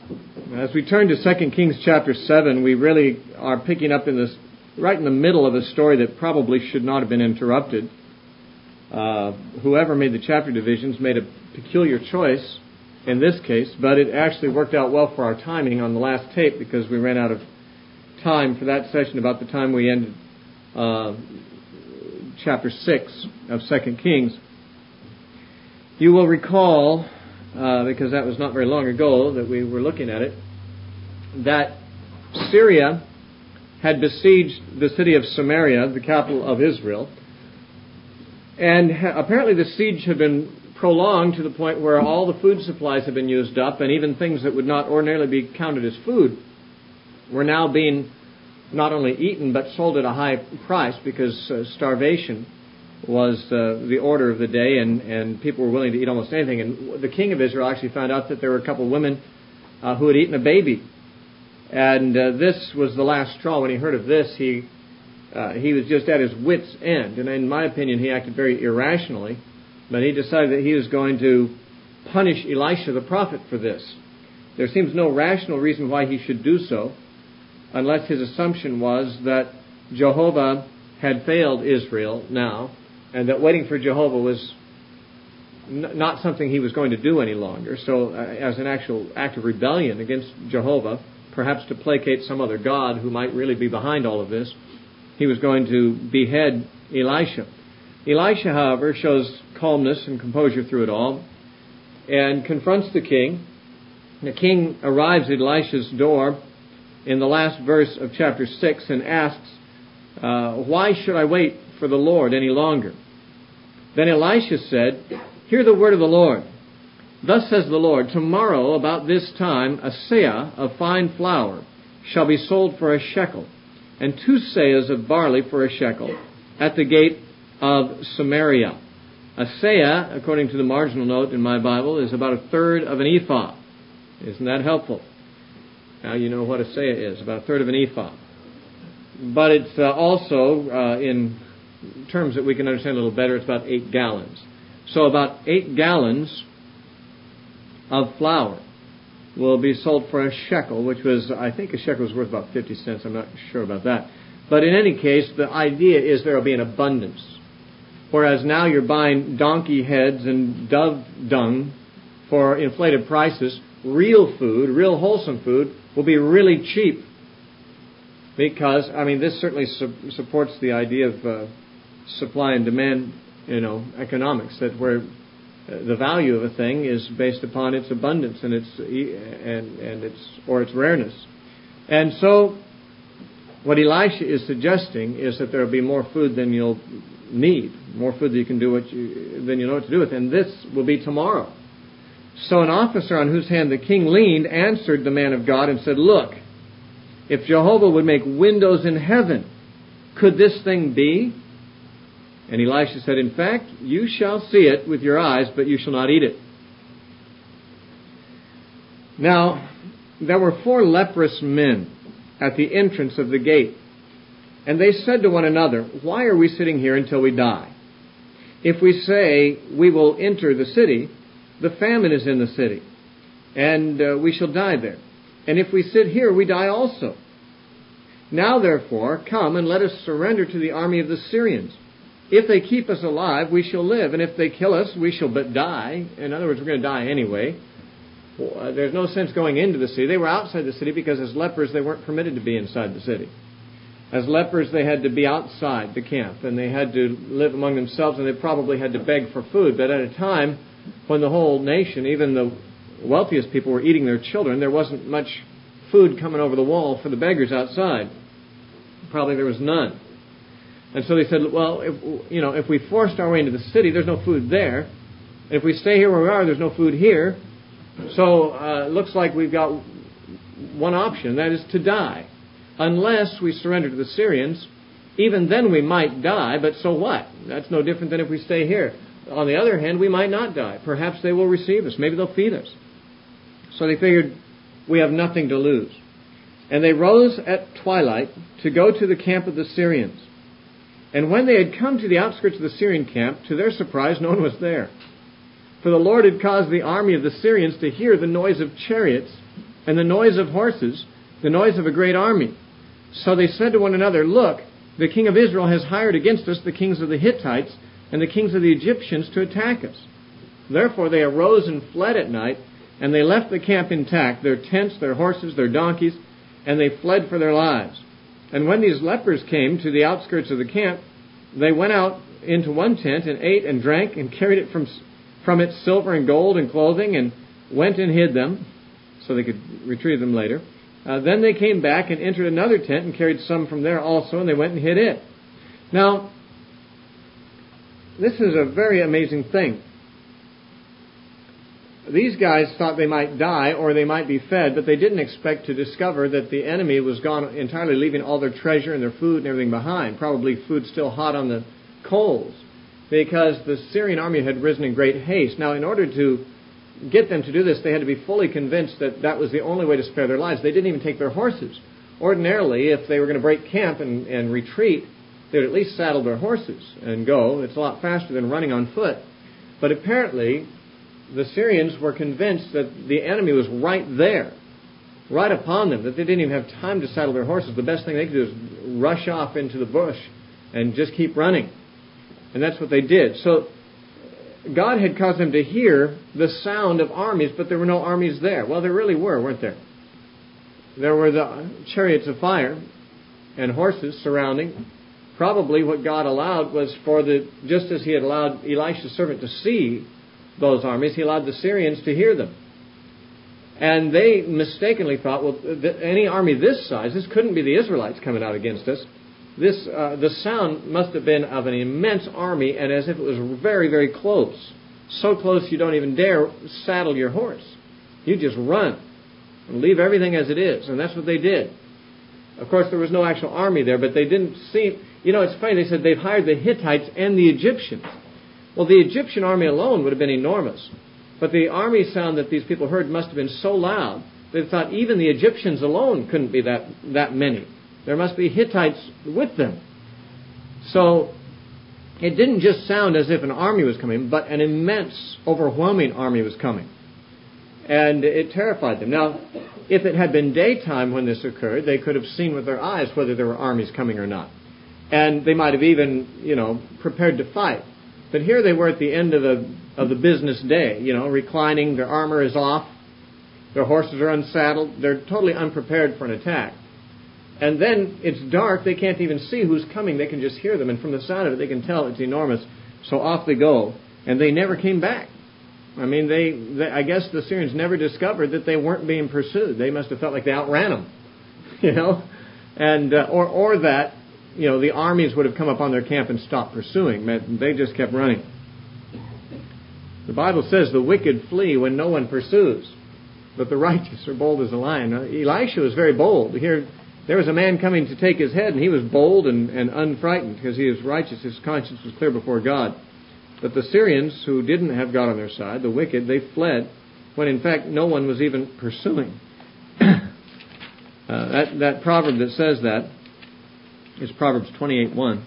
As we turn to 2 Kings chapter 7, we really are picking up right in the middle of a story that probably should not have been interrupted. Whoever made the chapter divisions made a peculiar choice in this case, but it actually worked out well for our timing on the last tape because we ran out of time for that session about the time we ended chapter 6 of 2 Kings. You will recall, because that was not very long ago that we were looking at it, that Syria had besieged the city of Samaria, the capital of Israel, and apparently the siege had been prolonged to the point where all the food supplies had been used up, and even things that would not ordinarily be counted as food were now being not only eaten but sold at a high price because starvation was the order of the day, and people were willing to eat almost anything. And the king of Israel actually found out that there were a couple of women who had eaten a baby. And this was the last straw. When he heard of this, he was just at his wit's end. And in my opinion, he acted very irrationally. But he decided that he was going to punish Elisha the prophet for this. There seems no rational reason why he should do so, unless his assumption was that Jehovah had failed Israel now, and that waiting for Jehovah was not something he was going to do any longer. So as an actual act of rebellion against Jehovah, perhaps to placate some other god who might really be behind all of this, he was going to behead Elisha. Elisha, however, shows calmness and composure through it all and confronts the king. The king arrives at Elisha's door in the last verse of chapter 6 and asks, why should I wait for the Lord any longer? Then Elisha said, hear the word of the Lord. Thus says the Lord, tomorrow about this time a seah of fine flour shall be sold for a shekel, and 2 seahs of barley for a shekel at the gate of Samaria. A seah, according to the marginal note in my Bible, is about a third of an ephah. Isn't that helpful? Now you know what a seah is, about a third of an ephah. But it's also, in terms that we can understand a little better, it's about 8 gallons. So about 8 gallons of flour will be sold for a shekel, which was, I think a shekel was worth about 50 cents. I'm not sure about that. But in any case, the idea is there will be an abundance. Whereas now you're buying donkey heads and dove dung for inflated prices, real food, real wholesome food, will be really cheap. Because, this certainly supports the idea of supply and demand, economics, that where the value of a thing is based upon its abundance and its rareness. And so, what Elisha is suggesting is that there will be more food than you'll need, more food that you can do than you know what to do with, and this will be tomorrow. So an officer on whose hand the king leaned answered the man of God and said, look, if Jehovah would make windows in heaven, could this thing be? And Elisha said, in fact, you shall see it with your eyes, but you shall not eat it. Now, there were 4 leprous men at the entrance of the gate, and they said to one another, why are we sitting here until we die? If we say we will enter the city, the famine is in the city, and we shall die there. And if we sit here, we die also. Now, therefore, come and let us surrender to the army of the Syrians. If they keep us alive, we shall live, and if they kill us, we shall but die. In other words, we're going to die anyway. There's no sense going into the city. They were outside the city because as lepers, they weren't permitted to be inside the city. As lepers, they had to be outside the camp, and they had to live among themselves, and they probably had to beg for food. But at a time when the whole nation, even the wealthiest people, were eating their children, there wasn't much food coming over the wall for the beggars outside. Probably there was none. And so they said, well, if we forced our way into the city, there's no food there. And if we stay here where we are, there's no food here. So it looks like we've got one option, that is to die. Unless we surrender to the Syrians, even then we might die, but so what? That's no different than if we stay here. On the other hand, we might not die. Perhaps they will receive us. Maybe they'll feed us. So they figured, we have nothing to lose. And they rose at twilight to go to the camp of the Syrians. And when they had come to the outskirts of the Syrian camp, to their surprise, no one was there. For the Lord had caused the army of the Syrians to hear the noise of chariots and the noise of horses, the noise of a great army. So they said to one another, Look, the king of Israel has hired against us the kings of the Hittites and the kings of the Egyptians to attack us. Therefore they arose and fled at night, and they left the camp intact, their tents, their horses, their donkeys, and they fled for their lives. And when these lepers came to the outskirts of the camp, they went out into one tent and ate and drank and carried it from its silver and gold and clothing and went and hid them so they could retrieve them later. Then they came back and entered another tent and carried some from there also, and they went and hid it. Now, this is a very amazing thing. These guys thought they might die or they might be fed, but they didn't expect to discover that the enemy was gone entirely, leaving all their treasure and their food and everything behind, probably food still hot on the coals, because the Syrian army had risen in great haste. Now, in order to get them to do this, they had to be fully convinced that that was the only way to spare their lives. They didn't even take their horses. Ordinarily, if they were going to break camp and retreat, they would at least saddle their horses and go. It's a lot faster than running on foot. But apparently, the Syrians were convinced that the enemy was right there, right upon them, that they didn't even have time to saddle their horses. The best thing they could do is rush off into the bush and just keep running. And that's what they did. So God had caused them to hear the sound of armies, but there were no armies there. Well, there really were, weren't there? There were the chariots of fire and horses surrounding. Probably what God allowed was just as He had allowed Elisha's servant to see those armies, He allowed the Syrians to hear them. And they mistakenly thought, well, any army this size, this couldn't be the Israelites coming out against us. The sound must have been of an immense army, and as if it was very, very close. So close you don't even dare saddle your horse. You just run and leave everything as it is. And that's what they did. Of course, there was no actual army there, but they didn't seem... it's funny, they said they've hired the Hittites and the Egyptians. Well, the Egyptian army alone would have been enormous. But the army sound that these people heard must have been so loud, they thought even the Egyptians alone couldn't be that many. There must be Hittites with them. So it didn't just sound as if an army was coming, but an immense, overwhelming army was coming. And it terrified them. Now, if it had been daytime when this occurred, they could have seen with their eyes whether there were armies coming or not. And they might have even, prepared to fight. But here they were at the end of the business day, reclining, their armor is off, their horses are unsaddled, they're totally unprepared for an attack. And then it's dark, they can't even see who's coming, they can just hear them, and from the sound of it they can tell it's enormous. So off they go, and they never came back. I mean, I guess the Syrians never discovered that they weren't being pursued. They must have felt like they outran them, and or that, the armies would have come upon their camp and stopped pursuing. They just kept running. The Bible says the wicked flee when no one pursues, but the righteous are bold as a lion. Now, Elisha was very bold. Here, there was a man coming to take his head, and he was bold and unfrightened because he was righteous. His conscience was clear before God. But the Syrians, who didn't have God on their side, the wicked, they fled when in fact no one was even pursuing. That proverb that says that is Proverbs 28:1.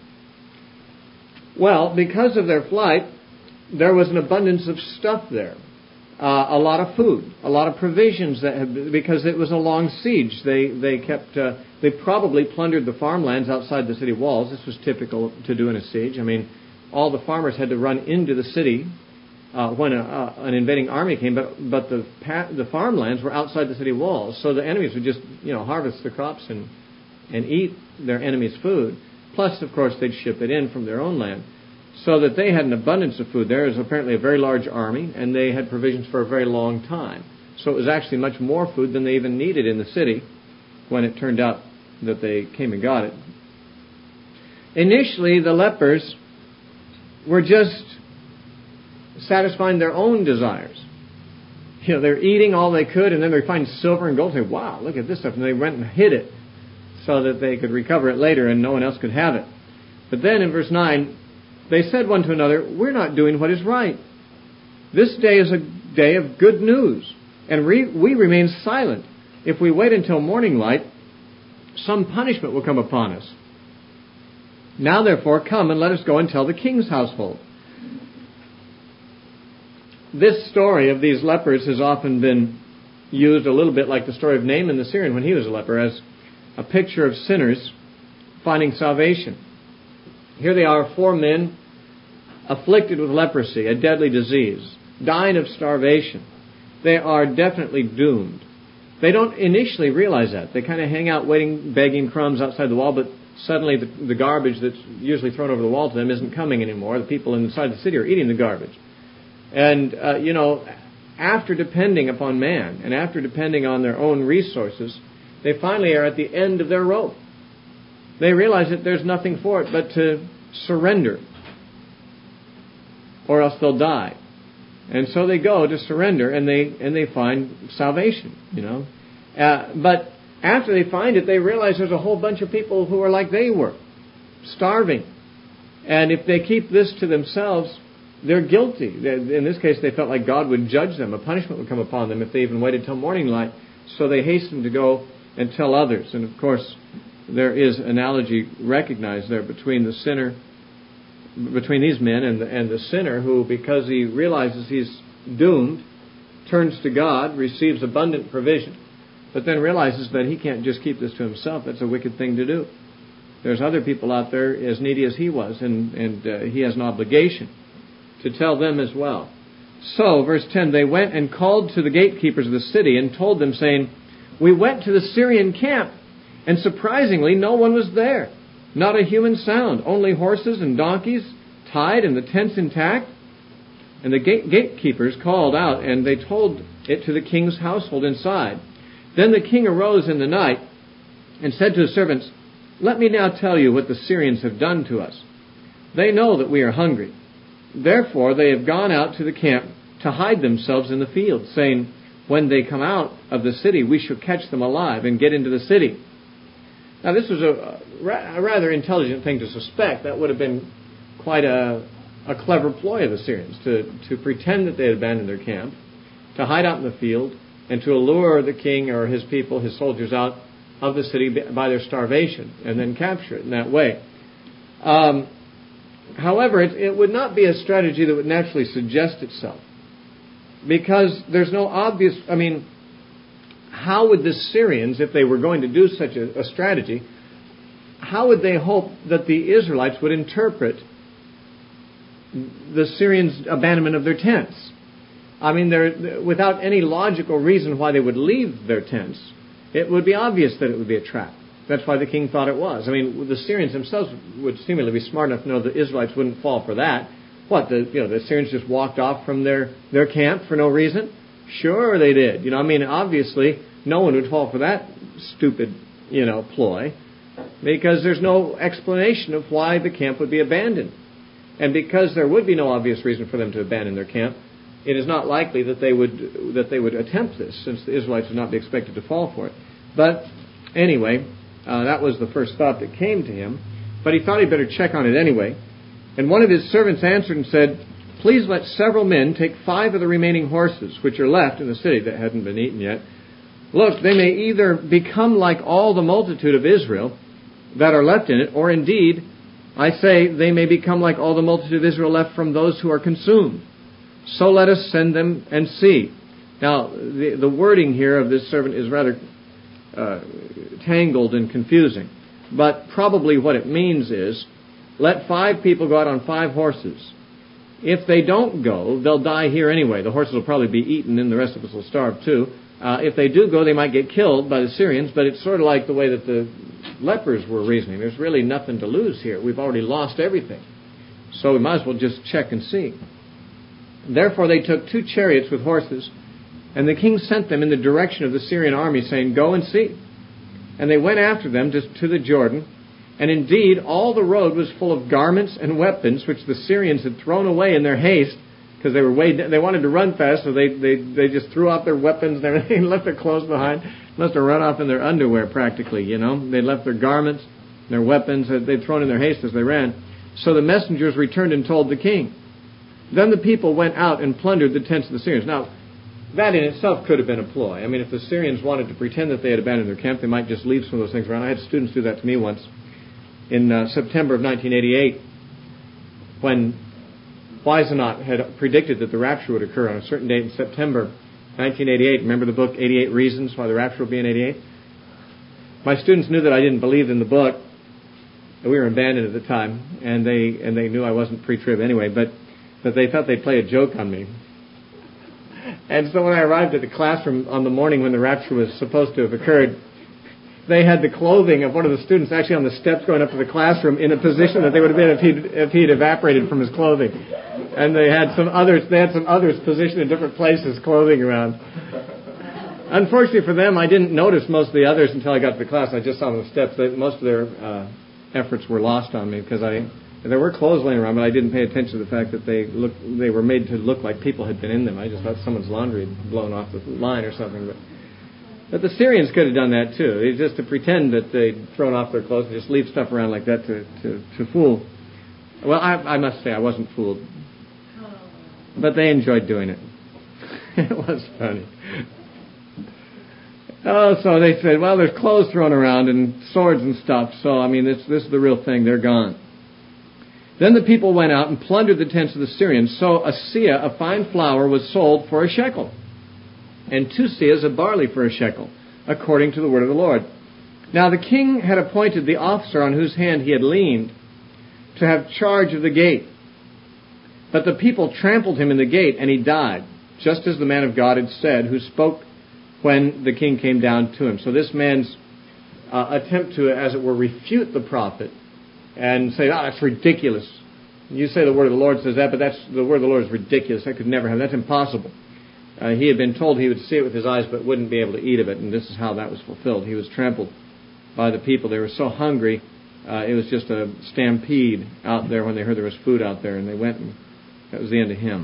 Well, because of their flight, there was an abundance of stuff there. A lot of food, a lot of provisions because it was a long siege. They probably plundered the farmlands outside the city walls. This was typical to do in a siege. I mean, all the farmers had to run into the city when an invading army came, but the farmlands were outside the city walls, so the enemies would just harvest the crops and eat their enemies' food. Plus, of course, they'd ship it in from their own land. So that they had an abundance of food. There was apparently a very large army, and they had provisions for a very long time. So it was actually much more food than they even needed in the city when it turned out that they came and got it. Initially, the lepers were just satisfying their own desires. They're eating all they could, and then they find silver and gold and say, wow, look at this stuff. And they went and hid it so that they could recover it later and no one else could have it. But then in verse 9, they said one to another, we're not doing what is right. This day is a day of good news, and we remain silent. If we wait until morning light, some punishment will come upon us. Now, therefore, come and let us go and tell the king's household. This story of these lepers has often been used a little bit like the story of Naaman the Syrian when he was a leper, as a picture of sinners finding salvation. Here they are, 4 men afflicted with leprosy, a deadly disease, dying of starvation. They are definitely doomed. They don't initially realize that. They kind of hang out waiting, begging crumbs outside the wall, but suddenly the garbage that's usually thrown over the wall to them isn't coming anymore. The people inside the city are eating the garbage. And, after depending upon man and after depending on their own resources, they finally are at the end of their rope. They realize that there's nothing for it but to surrender, or else they'll die. And so they go to surrender, and they find salvation, But after they find it, they realize there's a whole bunch of people who are like they were, starving. And if they keep this to themselves, they're guilty. In this case, they felt like God would judge them. A punishment would come upon them if they even waited till morning light. So they hastened to go and tell others. And of course, there is analogy recognized there between the sinner, between these men and the sinner who, because he realizes he's doomed, turns to God, receives abundant provision, but then realizes that he can't just keep this to himself. That's a wicked thing to do. There's other people out there as needy as he was, and he has an obligation to tell them as well. So, verse 10, they went and called to the gatekeepers of the city and told them, saying, "We went to the Syrian camp, and surprisingly no one was there. Not a human sound, only horses and donkeys tied and the tents intact." And the gatekeepers called out, and they told it to the king's household inside. Then the king arose in the night and said to his servants, "Let me now tell you what the Syrians have done to us. They know that we are hungry. Therefore they have gone out to the camp to hide themselves in the field, saying, 'When they come out of the city, we shall catch them alive and get into the city.'" Now this was a rather intelligent thing to suspect. That would have been quite a clever ploy of the Syrians, to pretend that they had abandoned their camp, to hide out in the field, and to allure the king or his people, his soldiers, out of the city by their starvation, and then capture it in that way. However, it would not be a strategy that would naturally suggest itself, because there's no obvious... how would the Syrians, if they were going to do such a strategy, how would they hope that the Israelites would interpret the Syrians' abandonment of their tents? Without any logical reason why they would leave their tents, it would be obvious that it would be a trap. That's why the king thought it was. The Syrians themselves would seemingly be smart enough to know the Israelites wouldn't fall for that. What, the Syrians just walked off from their camp for no reason? Sure they did. Obviously, no one would fall for that stupid, ploy, because there's no explanation of why the camp would be abandoned. And because there would be no obvious reason for them to abandon their camp, it is not likely that they would attempt this, since the Israelites would not be expected to fall for it. But anyway, that was the first thought that came to him. But he thought he'd better check on it anyway. And one of his servants answered and said, "Please let several men take 5 of the remaining horses, which are left in the city," that hadn't been eaten yet. "Look, they may either become like all the multitude of Israel that are left in it, or indeed, I say, they may become like all the multitude of Israel left from those who are consumed. So let us send them and see." Now, the wording here of this servant is rather tangled and confusing. But probably what it means is, let 5 people go out on 5 horses. If they don't go, they'll die here anyway. The horses will probably be eaten, and the rest of us will starve too. If they do go, they might get killed by the Syrians, but it's sort of like the way that the lepers were reasoning. There's really nothing to lose here. We've already lost everything. So we might as well just check and see. Therefore they took 2 chariots with horses, and the king sent them in the direction of the Syrian army, saying, "Go and see." And they went after them to the Jordan, and indeed all the road was full of garments and weapons, which the Syrians had thrown away in their haste, because they wanted to run fast, so they just threw out their weapons and everything, left their clothes behind, must have run off in their underwear practically, They left their garments, their weapons that they'd thrown in their haste as they ran. So the messengers returned and told the king. Then the people went out and plundered the tents of the Syrians. Now, that in itself could have been a ploy. If the Syrians wanted to pretend that they had abandoned their camp, they might just leave some of those things around. I had students do that to me once in September of 1988, when Wisenot had predicted that the rapture would occur on a certain date in September 1988. Remember the book 88 Reasons Why the Rapture Will Be in 88? My students knew that I didn't believe in the book. We were in Bandon at the time, and they knew I wasn't pre-trib anyway, but they thought they'd play a joke on me. And so when I arrived at the classroom on the morning when the rapture was supposed to have occurred, they had the clothing of one of the students actually on the steps going up to the classroom in a position that they would have been if he'd evaporated from his clothing. And they had some others positioned in different places, clothing around. Unfortunately for them, I didn't notice most of the others until I got to the class. I just saw them on the steps. Most of their efforts were lost on me because there were clothes laying around, but I didn't pay attention to the fact that they were made to look like people had been in them. I just thought someone's laundry had blown off the line or something. But the Syrians could have done that too. They just to pretend that they'd thrown off their clothes and just leave stuff around like that to fool. Well, I must say I wasn't fooled. But they enjoyed doing it. It was funny. Oh, so they said, well, there's clothes thrown around and swords and stuff. So, I mean, this is the real thing. They're gone. Then the people went out and plundered the tents of the Syrians. So a seah of fine flour was sold for a shekel, and 2 seahs of barley for a shekel, according to the word of the Lord. Now the king had appointed the officer on whose hand he had leaned to have charge of the gate. But the people trampled him in the gate, and he died, just as the man of God had said, who spoke when the king came down to him. So this man's attempt to, as it were, refute the prophet and say, that's ridiculous. You say the word of the Lord says that, but the word of the Lord is ridiculous. That could never happen. That's impossible. He had been told he would see it with his eyes but wouldn't be able to eat of it, and this is how that was fulfilled. He was trampled by the people. They were so hungry, it was just a stampede out there when they heard there was food out there, and they went, and that was the end of him.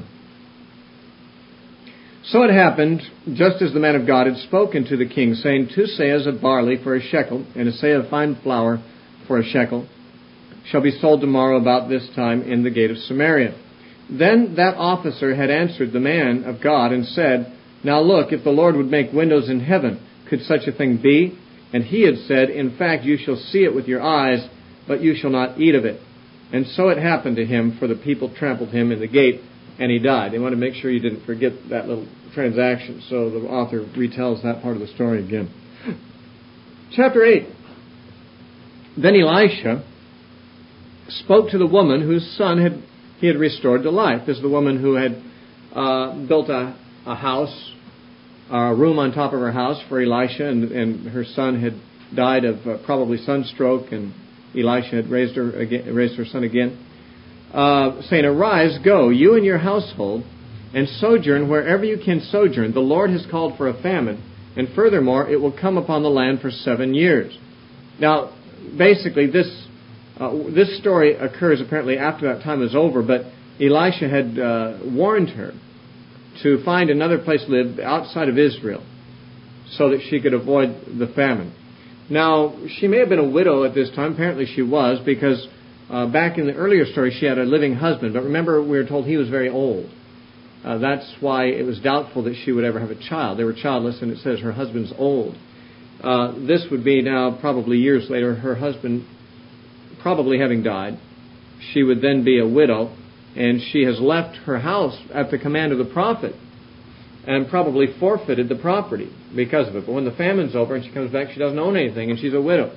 So it happened, just as the man of God had spoken to the king, saying, 2 seahs of barley for a shekel, and a seah of fine flour for a shekel, shall be sold tomorrow about this time in the gate of Samaria. Then that officer had answered the man of God and said, now look, if the Lord would make windows in heaven, could such a thing be? And he had said, in fact, you shall see it with your eyes, but you shall not eat of it. And so it happened to him, for the people trampled him in the gate, and he died. They want to make sure you didn't forget that little transaction, so the author retells that part of the story again. Chapter 8. Then Elisha spoke to the woman whose son he had restored to life. This is the woman who had built a house, a room on top of her house for Elisha, and her son had died of probably sunstroke, and Elisha had raised her son again, saying, arise, go, you and your household, and sojourn wherever you can sojourn. The Lord has called for a famine, and furthermore, it will come upon the land for 7 years. Now, basically, this story occurs apparently after that time was over, but Elisha had warned her to find another place to live outside of Israel so that she could avoid the famine. Now, she may have been a widow at this time. Apparently she was, because back in the earlier story she had a living husband. But remember, we were told he was very old. That's why it was doubtful that she would ever have a child. They were childless, and it says her husband's old. This would be now probably years later, her husband probably having died. She would then be a widow, and she has left her house at the command of the prophet and probably forfeited the property because of it. But when the famine's over and she comes back, she doesn't own anything, and she's a widow.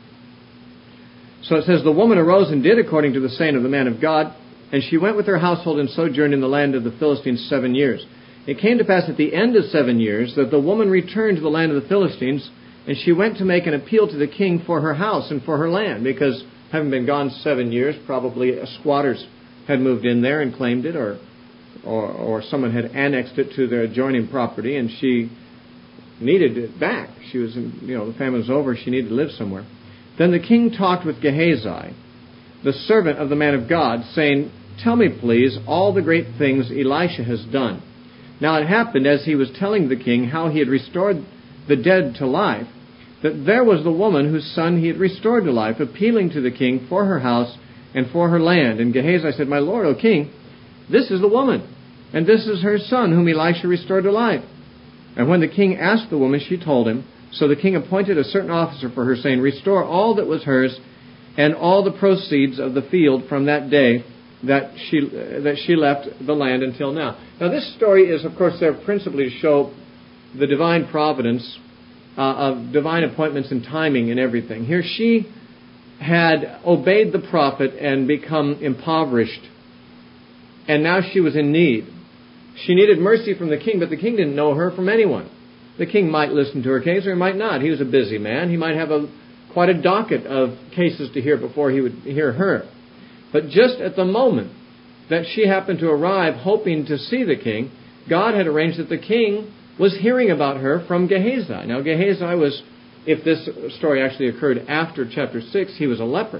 So it says, the woman arose and did according to the saying of the man of God, and she went with her household and sojourned in the land of the Philistines 7 years. It came to pass at the end of 7 years that the woman returned to the land of the Philistines, and she went to make an appeal to the king for her house and for her land, because having been gone 7 years, probably squatters had moved in there and claimed it, or someone had annexed it to their adjoining property, and she needed it back. She was, the famine was over. She needed to live somewhere. Then the king talked with Gehazi, the servant of the man of God, saying, tell me, please, all the great things Elisha has done. Now it happened, as he was telling the king how he had restored the dead to life, that there was the woman whose son he had restored to life, appealing to the king for her house and for her land. And Gehazi said, my lord, O king, this is the woman, and this is her son whom Elisha restored to life. And when the king asked the woman, she told him. So the king appointed a certain officer for her, saying, restore all that was hers and all the proceeds of the field from that day that she left the land until now. Now, this story is, of course, there principally to show the divine providence of divine appointments and timing and everything. Here she had obeyed the prophet and become impoverished, and now she was in need. She needed mercy from the king, but the king didn't know her from anyone. The king might listen to her case or he might not. He was a busy man. He might have quite a docket of cases to hear before he would hear her. But just at the moment that she happened to arrive hoping to see the king, God had arranged that the king was hearing about her from Gehazi. Now, Gehazi was, if this story actually occurred after chapter 6, he was a leper.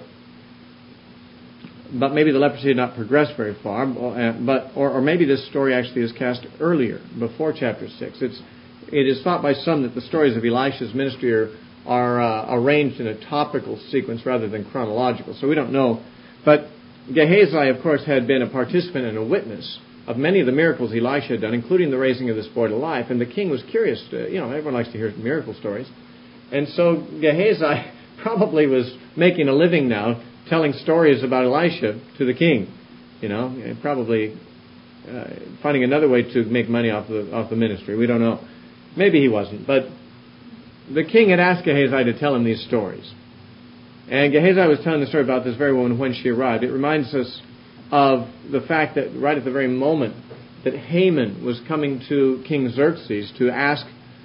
But maybe the leprosy had not progressed very far. Or maybe this story actually is cast earlier, before chapter 6. It is thought by some that the stories of Elisha's ministry are arranged in a topical sequence rather than chronological. So we don't know. But Gehazi, of course, had been a participant and a witness of many of the miracles Elisha had done, including the raising of this boy to life. And the king was curious. Everyone likes to hear miracle stories. And so Gehazi probably was making a living now telling stories about Elisha to the king. Probably finding another way to make money off the ministry. We don't know. Maybe he wasn't. But the king had asked Gehazi to tell him these stories. And Gehazi was telling the story about this very woman when she arrived. It reminds us of the fact that right at the very moment that Haman was coming to King Xerxes to ask,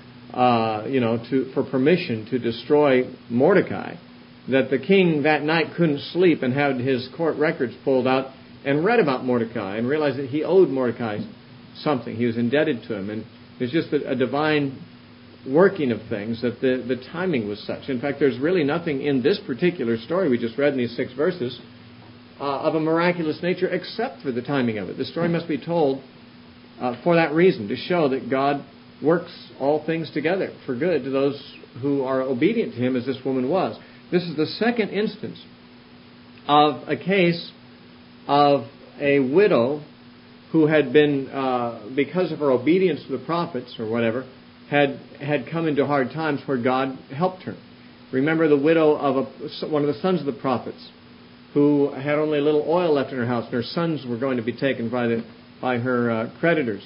for permission to destroy Mordecai, that the king that night couldn't sleep and had his court records pulled out and read about Mordecai and realized that he owed Mordecai something. He was indebted to him. And it's just a divine working of things that the timing was such. In fact, there's really nothing in this particular story we just read in these 6 verses of a miraculous nature except for the timing of it. The story must be told for that reason, to show that God works all things together for good to those who are obedient to Him, as this woman was. This is the second instance of a case of a widow who had been, because of her obedience to the prophets or whatever, had come into hard times where God helped her. Remember the widow of one of the sons of the prophets who had only a little oil left in her house, and her sons were going to be taken by her creditors.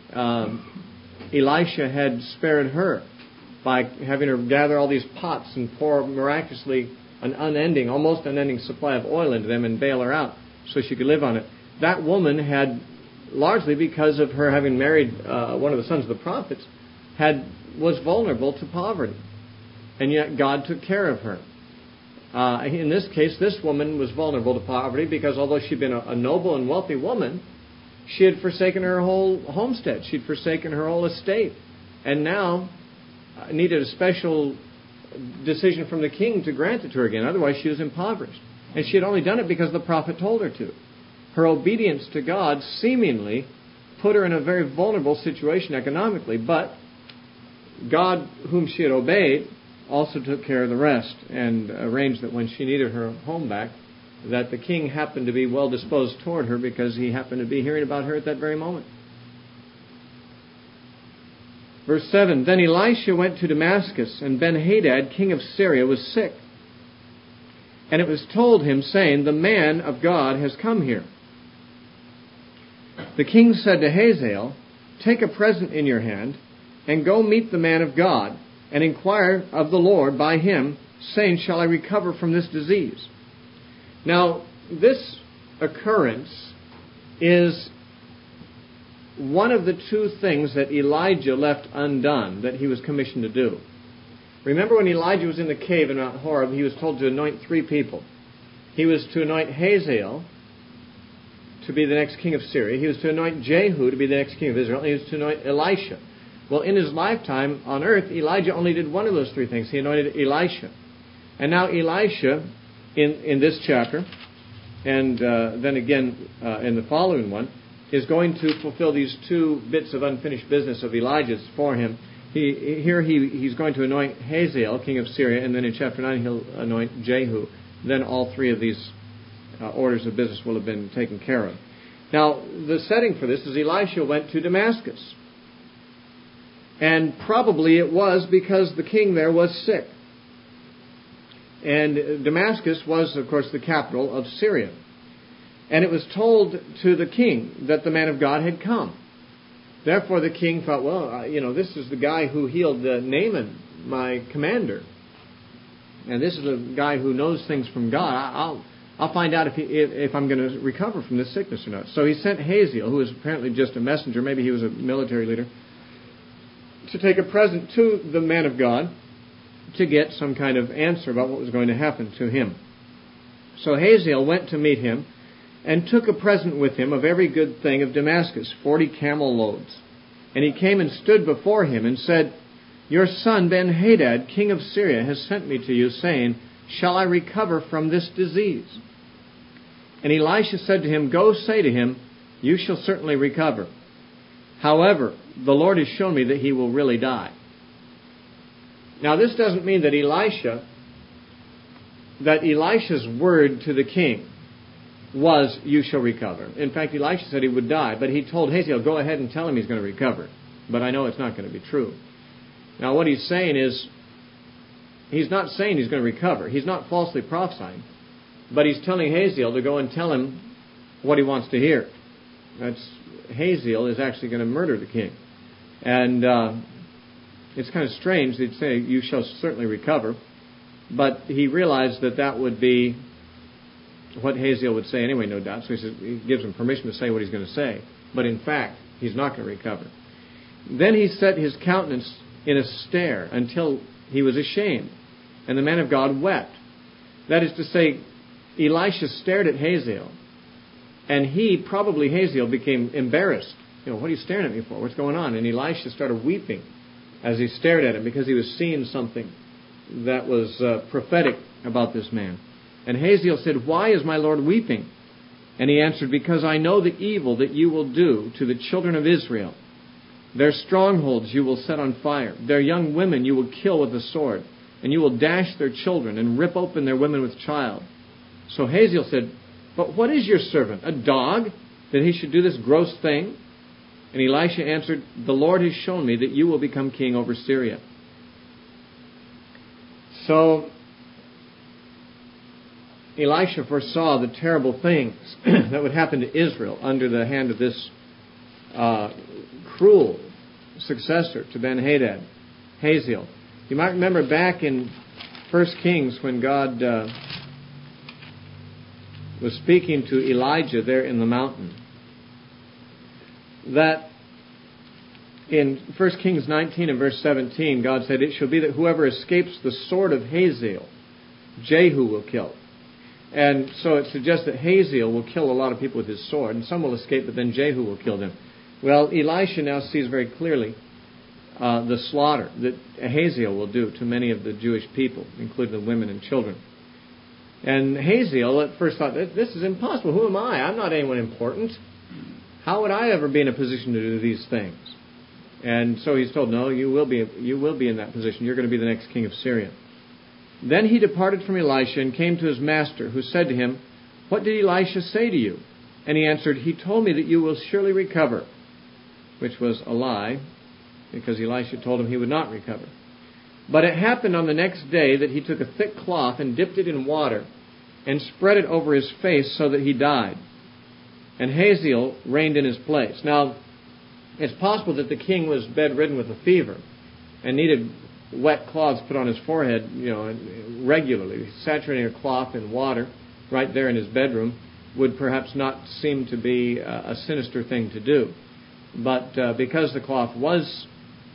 Elisha had spared her by having her gather all these pots and pour miraculously an almost unending supply of oil into them and bail her out so she could live on it. That woman had, largely because of her having married one of the sons of the prophets, was vulnerable to poverty. And yet God took care of her. In this case, this woman was vulnerable to poverty because although she'd been a noble and wealthy woman, she had forsaken her whole homestead. She'd forsaken her whole estate. And now needed a special decision from the king to grant it to her again. Otherwise, she was impoverished. And she had only done it because the prophet told her to. Her obedience to God seemingly put her in a very vulnerable situation economically. But God, whom she had obeyed, also took care of the rest and arranged that when she needed her home back, that the king happened to be well disposed toward her because he happened to be hearing about her at that very moment. Verse 7, Then Elisha went to Damascus, and Ben-Hadad, king of Syria, was sick. And it was told him, saying, The man of God has come here. The king said to Hazael, Take a present in your hand, and go meet the man of God, and inquire of the Lord by him, saying, Shall I recover from this disease? Now, this occurrence is one of the 2 things that Elijah left undone that he was commissioned to do. Remember when Elijah was in the cave in Mount Horeb, he was told to anoint 3 people. He was to anoint Hazael to be the next king of Syria. He was to anoint Jehu to be the next king of Israel. And he was to anoint Elisha. Well, in his lifetime on earth, Elijah only did one of those 3 things. He anointed Elisha. And now Elisha, in this chapter, and then again in the following one, is going to fulfill these 2 bits of unfinished business of Elijah's for him. He's going to anoint Hazael, king of Syria, and then in chapter 9 he'll anoint Jehu. Then all 3 of these orders of business will have been taken care of. Now, the setting for this is Elisha went to Damascus. And probably it was because the king there was sick. And Damascus was, of course, the capital of Syria. And it was told to the king that the man of God had come. Therefore the king thought, well, this is the guy who healed Naaman, my commander. And this is a guy who knows things from God. I'll find out if I'm going to recover from this sickness or not. So he sent Hazael, who was apparently just a messenger, maybe he was a military leader, to take a present to the man of God to get some kind of answer about what was going to happen to him. So Hazael went to meet him and took a present with him of every good thing of Damascus, 40 camel loads. And he came and stood before him and said, Your son Ben-Hadad, king of Syria, has sent me to you, saying, Shall I recover from this disease? And Elisha said to him, Go say to him, You shall certainly recover. However, the Lord has shown me that he will really die. Now this doesn't mean that Elisha's word to the king was, You shall recover. In fact, Elisha said he would die, but he told Hazael, Go ahead and tell him he's going to recover. But I know it's not going to be true. Now what he's saying is, he's not saying he's going to recover. He's not falsely prophesying. But he's telling Hazael to go and tell him what he wants to hear. Hazael is actually going to murder the king. And it's kind of strange. They'd say, You shall certainly recover. But he realized that would be what Hazael would say anyway, no doubt. So he gives him permission to say what he's going to say. But in fact, he's not going to recover. Then he set his countenance in a stare until he was ashamed. And the man of God wept. That is to say, Elisha stared at Hazael. And Hazael became embarrassed. What are you staring at me for? What's going on? And Elisha started weeping as he stared at him because he was seeing something that was prophetic about this man. And Hazael said, Why is my Lord weeping? And he answered, Because I know the evil that you will do to the children of Israel. Their strongholds you will set on fire. Their young women you will kill with the sword. And you will dash their children and rip open their women with child. So Hazael said, But what is your servant? A dog, that he should do this gross thing? And Elisha answered, The Lord has shown me that you will become king over Syria. So Elisha foresaw the terrible things that would happen to Israel under the hand of this cruel successor to Ben-Hadad, Hazael. You might remember back in 1 Kings when God was speaking to Elijah there in the mountain, that in 1 Kings 19 and verse 17, God said, It shall be that whoever escapes the sword of Hazael, Jehu will kill. And so it suggests that Hazael will kill a lot of people with his sword, and some will escape, but then Jehu will kill them. Well, Elisha now sees very clearly the slaughter that Hazael will do to many of the Jewish people, including the women and children. And Hazael at first thought, This is impossible. Who am I? I'm not anyone important. How would I ever be in a position to do these things? And so he's told, No, you will be in that position. You're going to be the next king of Syria. Then he departed from Elisha and came to his master, who said to him, What did Elisha say to you? And he answered, He told me that you will surely recover, which was a lie, because Elisha told him he would not recover. But it happened on the next day that he took a thick cloth and dipped it in water and spread it over his face so that he died. And Hazael reigned in his place. Now, it's possible that the king was bedridden with a fever and needed wet cloths put on his forehead, regularly. Saturating a cloth in water right there in his bedroom would perhaps not seem to be a sinister thing to do. But because the cloth was,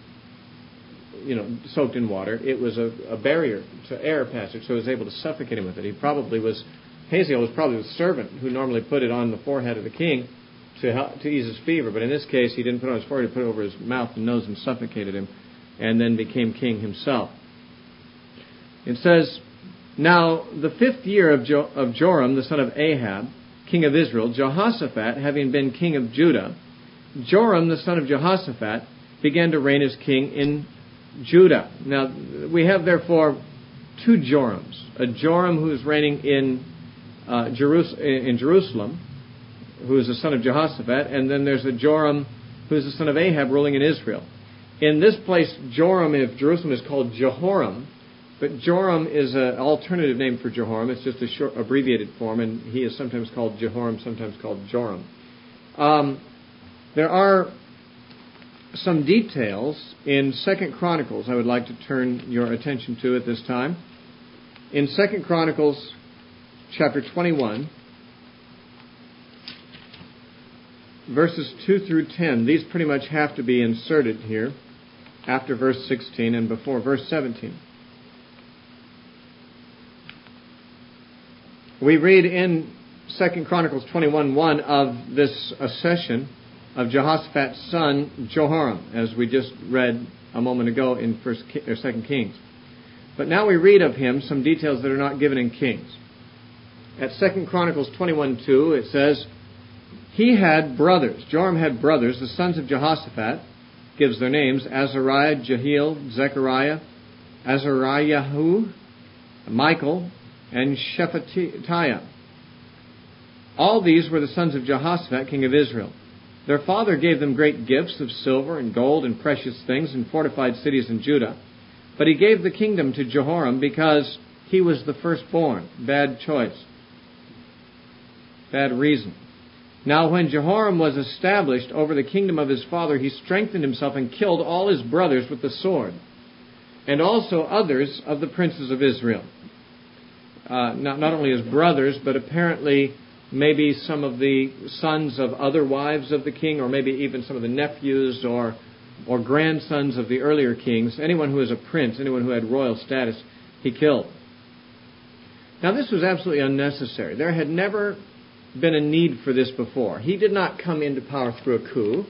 soaked in water, it was a barrier to air passage, so it was able to suffocate him with it. Hazael was probably the servant who normally put it on the forehead of the king to ease his fever. But in this case, he didn't put it on his forehead, he put it over his mouth and nose and suffocated him, and then became king himself. It says, Now the 5th year of Joram, the son of Ahab, king of Israel, Jehoshaphat, having been king of Judah, Joram, the son of Jehoshaphat, began to reign as king in Judah. Now, we have, therefore, 2 Jorams. A Joram who is reigning in Jerusalem, who is the son of Jehoshaphat, and then there's a Joram who is the son of Ahab ruling in Israel. In this place, Joram of Jerusalem is called Jehoram, But Joram is an alternative name for Jehoram. It's just a short, abbreviated form, and he is sometimes called Jehoram, sometimes called Joram. There are some details in 2 Chronicles I would like to turn your attention to at this time. In 2 Chronicles chapter 21, verses 2 through 10, these pretty much have to be inserted here after verse 16 and before verse 17. We read in 2 Chronicles 21:1 of this accession of Jehoshaphat's son Jehoram, as we just read a moment ago in 2 Kings. But now we read of him some details that are not given in Kings. At 2 Chronicles 21:2 it says, he had brothers. Joram had brothers, the sons of Jehoshaphat, gives their names, Azariah, Jehiel, Zechariah, Azariahu, Michael, and Shephatiah. All these were the sons of Jehoshaphat, king of Israel. Their father gave them great gifts of silver and gold and precious things and fortified cities in Judah. But he gave the kingdom to Jehoram because he was the firstborn. Bad choice. Bad reason. Now when Jehoram was established over the kingdom of his father, he strengthened himself and killed all his brothers with the sword, and also others of the princes of Israel. Not only his brothers, but apparently maybe some of the sons of other wives of the king, or maybe even some of the nephews or grandsons of the earlier kings. Anyone who was a prince, anyone who had royal status, he killed. Now this was absolutely unnecessary. There had never been a need for this before. He did not come into power through a coup.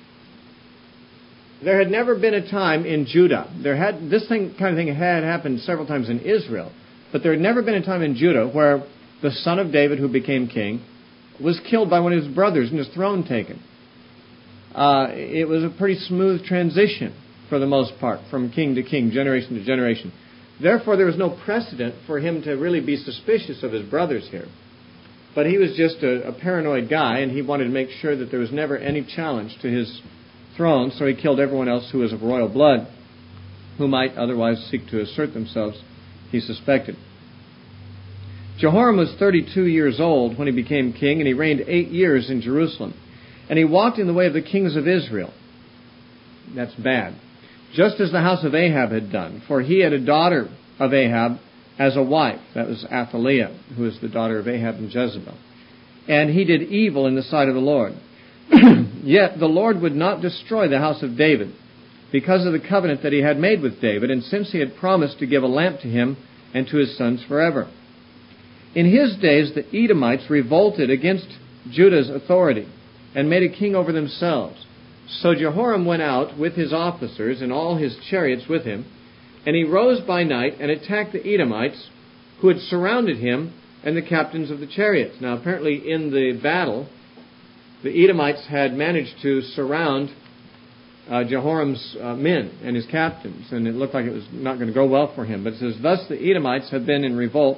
There had never been a time in Judah. Kind of thing had happened several times in Israel, but there had never been a time in Judah where the son of David, who became king, was killed by one of his brothers and his throne taken. It was a pretty smooth transition for the most part, from king to king, generation to generation. Therefore, there was no precedent for him to really be suspicious of his brothers here. But he was just a paranoid guy, and he wanted to make sure that there was never any challenge to his throne, so he killed everyone else who was of royal blood, who might otherwise seek to assert themselves, he suspected. Jehoram was 32 years old when he became king, and he reigned 8 years in Jerusalem. And he walked in the way of the kings of Israel. That's bad. Just as the house of Ahab had done, for he had a daughter of Ahab as a wife. That was Athaliah, who was the daughter of Ahab and Jezebel. And he did evil in the sight of the Lord. Yet the Lord would not destroy the house of David, because of the covenant that he had made with David, and since he had promised to give a lamp to him and to his sons forever. In his days the Edomites revolted against Judah's authority and made a king over themselves. So Jehoram went out with his officers and all his chariots with him, and he rose by night and attacked the Edomites who had surrounded him and the captains of the chariots. Now apparently in the battle, the Edomites had managed to surround Jehoram's men and his captains, and it looked like it was not going to go well for him. But it says, thus the Edomites have been in revolt.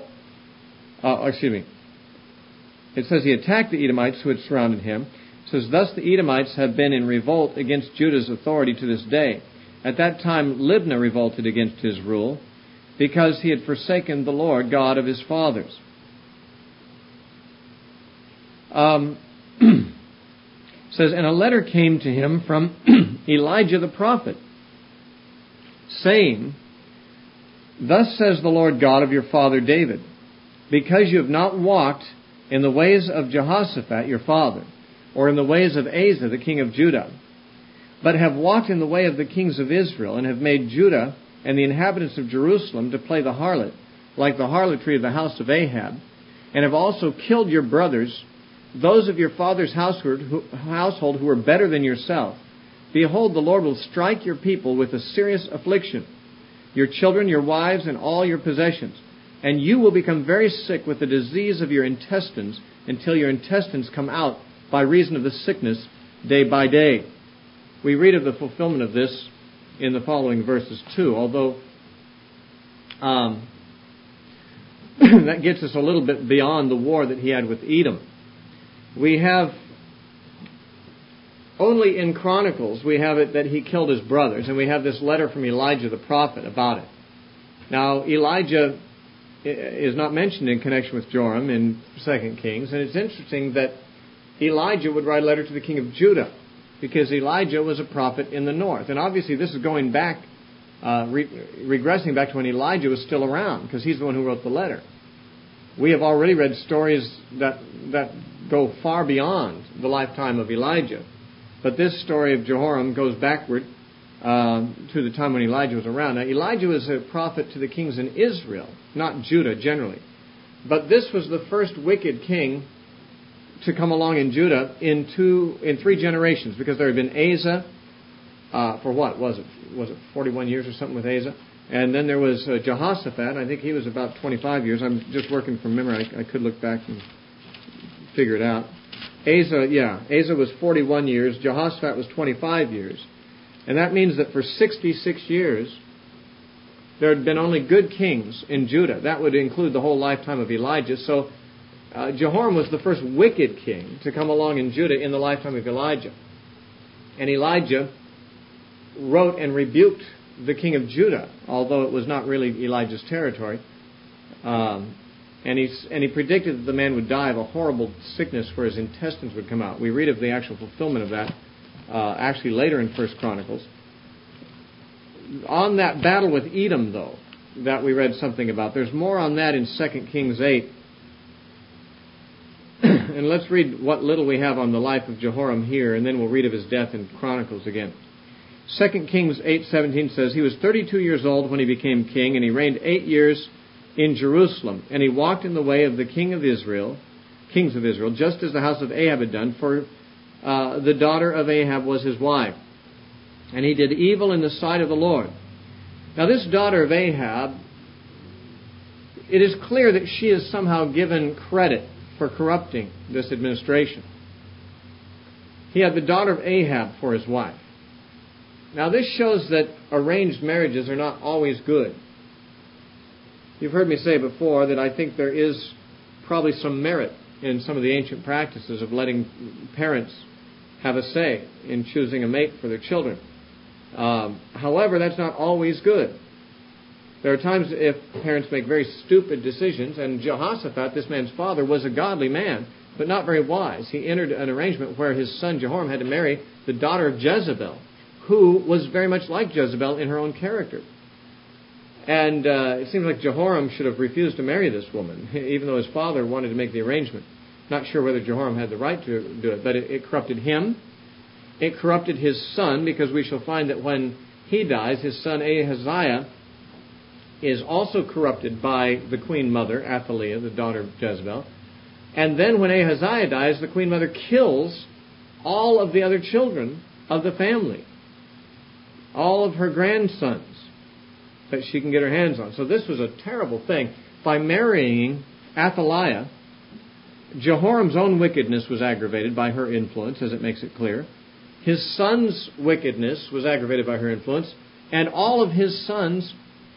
It says he attacked the Edomites who had surrounded him. It says, thus the Edomites have been in revolt against Judah's authority to this day. At that time Libnah revolted against his rule, because he had forsaken the Lord God of his fathers. Says, and a letter came to him from Elijah the prophet, saying, thus says the Lord God of your father David, because you have not walked in the ways of Jehoshaphat your father, or in the ways of Asa the king of Judah, but have walked in the way of the kings of Israel, and have made Judah and the inhabitants of Jerusalem to play the harlot, like the harlotry of the house of Ahab, and have also killed your brothers, those of your father's household who were better than yourself. Behold, the Lord will strike your people with a serious affliction, your children, your wives, and all your possessions. And you will become very sick with the disease of your intestines until your intestines come out by reason of the sickness day by day. We read of the fulfillment of this in the following verses too, although that gets us a little bit beyond the war that he had with Edom. We have, only in Chronicles, we have it that he killed his brothers, and we have this letter from Elijah the prophet about it. Now, Elijah is not mentioned in connection with Joram in 2 Kings, and it's interesting that Elijah would write a letter to the king of Judah, because Elijah was a prophet in the north. And obviously this is going back, regressing back to when Elijah was still around, because he's the one who wrote the letter. We have already read stories that go far beyond the lifetime of Elijah. But this story of Jehoram goes backward to the time when Elijah was around. Now, Elijah was a prophet to the kings in Israel, not Judah generally. But this was the first wicked king to come along in Judah in 3 generations, because there had been Asa for what was it 41 years or something with Asa, and then there was Jehoshaphat. I think he was about 25 years. I'm just working from memory. I could look back and figure it out. Asa was 41 years. Jehoshaphat was 25 years, and that means that for 66 years there had been only good kings in Judah. That would include the whole lifetime of Elijah. So Jehoram was the first wicked king to come along in Judah in the lifetime of Elijah. And Elijah wrote and rebuked the king of Judah, although it was not really Elijah's territory. And he predicted that the man would die of a horrible sickness where his intestines would come out. We read of the actual fulfillment of that actually later in 1 Chronicles. On that battle with Edom, though, that we read something about, there's more on that in 2 Kings 8. And let's read what little we have on the life of Jehoram here, and then we'll read of his death in Chronicles again. 2 Kings 8:17 says, "He was 32 years old when he became king, and he reigned 8 years in Jerusalem. And he walked in the way of the kings of Israel, just as the house of Ahab had done, for the daughter of Ahab was his wife. And he did evil in the sight of the Lord." Now this daughter of Ahab, it is clear that she is somehow given credit for corrupting this administration. He had the daughter of Ahab for his wife. Now this shows that arranged marriages are not always good. You've heard me say before that I think there is probably some merit in some of the ancient practices of letting parents have a say in choosing a mate for their children. However, that's not always good. There are times if parents make very stupid decisions, and Jehoshaphat, this man's father, was a godly man, but not very wise. He entered an arrangement where his son Jehoram had to marry the daughter of Jezebel, who was very much like Jezebel in her own character. And it seems like Jehoram should have refused to marry this woman, even though his father wanted to make the arrangement. Not sure whether Jehoram had the right to do it, but it corrupted him. It corrupted his son, because we shall find that when he dies, his son Ahaziah is also corrupted by the queen mother, Athaliah, the daughter of Jezebel. And then when Ahaziah dies, the queen mother kills all of the other children of the family, all of her grandsons that she can get her hands on. So this was a terrible thing. By marrying Athaliah, Jehoram's own wickedness was aggravated by her influence, as it makes it clear. His son's wickedness was aggravated by her influence, and all of his sons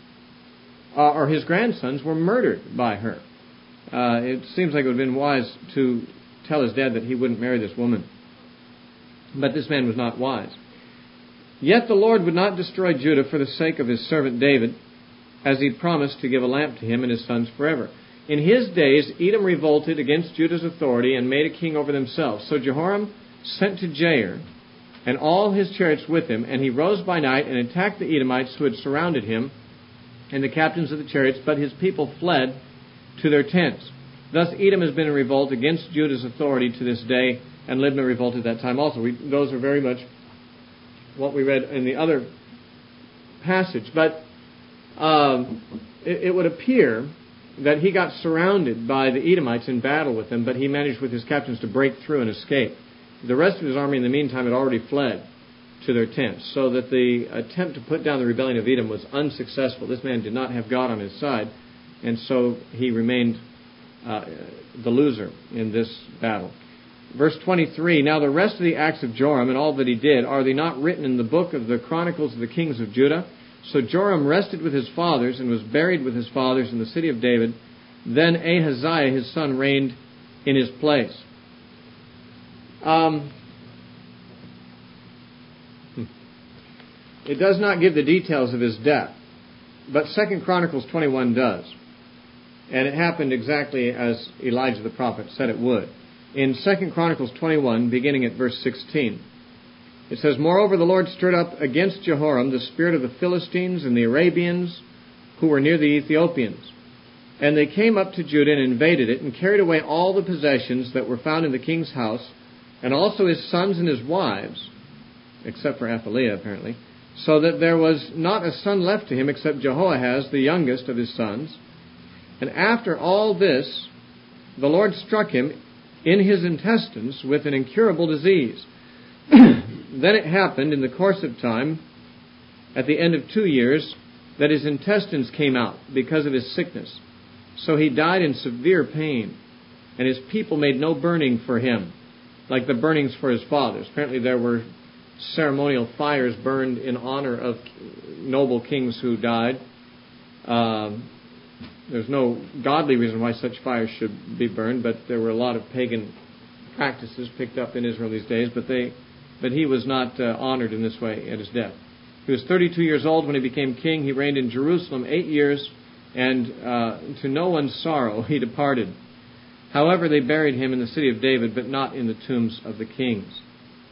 or his grandsons were murdered by her. It seems like it would have been wise to tell his dad that he wouldn't marry this woman. But this man was not wise. Yet the Lord would not destroy Judah for the sake of his servant David, as he promised to give a lamp to him and his sons forever. In his days, Edom revolted against Judah's authority and made a king over themselves. So Jehoram sent to Jair and all his chariots with him, and he rose by night and attacked the Edomites who had surrounded him and the captains of the chariots, but his people fled to their tents. Thus Edom has been in revolt against Judah's authority to this day, and Libnah revolted at that time also. Those are very much what we read in the other passage. But it would appear that he got surrounded by the Edomites in battle with them, but he managed with his captains to break through and escape. The rest of his army in the meantime had already fled to their tents, so that the attempt to put down the rebellion of Edom was unsuccessful. This man did not have God on his side, and so he remained the loser in this battle. Verse 23, "Now the rest of the acts of Joram and all that he did, are they not written in the book of the Chronicles of the kings of Judah? So Joram rested with his fathers and was buried with his fathers in the city of David. Then Ahaziah his son reigned in his place." It does not give the details of his death, But 2 Chronicles 21 does. And it happened exactly as Elijah the prophet said it would. In 2 Chronicles 21, beginning at verse 16, it says, "Moreover, the Lord stirred up against Jehoram the spirit of the Philistines and the Arabians who were near the Ethiopians. And they came up to Judah and invaded it and carried away all the possessions that were found in the king's house, and also his sons and his wives," except for Athaliah apparently, "so that there was not a son left to him except Jehoahaz, the youngest of his sons. And after all this, the Lord struck him in his intestines with an incurable disease. Then it happened in the course of time, at the end of 2 years, that his intestines came out because of his sickness. So he died in severe pain, and his people made no burning for him, like the burnings for his fathers." Apparently there were ceremonial fires burned in honor of noble kings who died. There's no godly reason why such fires should be burned, but there were a lot of pagan practices picked up in Israel these days, but he was not honored in this way at his death. He was 32 years old when he became king. He reigned in Jerusalem 8 years, and to no one's sorrow he departed. However, they buried him in the city of David, but not in the tombs of the kings.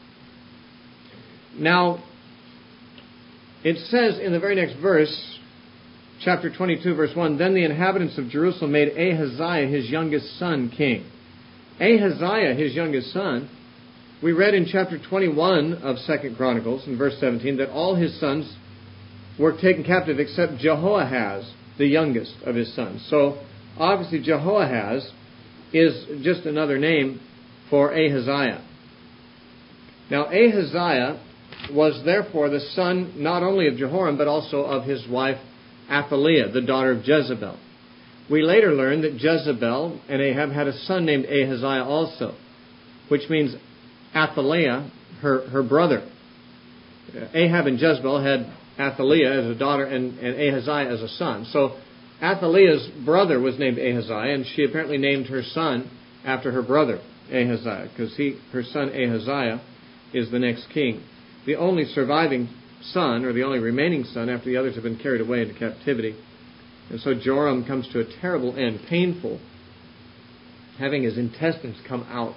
Now, it says in the very next verse, chapter 22, verse 1, "Then the inhabitants of Jerusalem made Ahaziah, his youngest son, king." Ahaziah, his youngest son, we read in chapter 21 of 2 Chronicles, in verse 17, that all his sons were taken captive except Jehoahaz, the youngest of his sons. So, obviously, Jehoahaz is just another name for Ahaziah. Now, Ahaziah was therefore the son not only of Jehoram, but also of his wife Athaliah, the daughter of Jezebel. We later learned that Jezebel and Ahab had a son named Ahaziah also, which means Athaliah, her brother. Ahab and Jezebel had Athaliah as a daughter and Ahaziah as a son. So Athaliah's brother was named Ahaziah, and she apparently named her son after her brother Ahaziah, because her son Ahaziah is the next king. The only surviving son, or the only remaining son, after the others have been carried away into captivity. And so Joram comes to a terrible end, painful, having his intestines come out.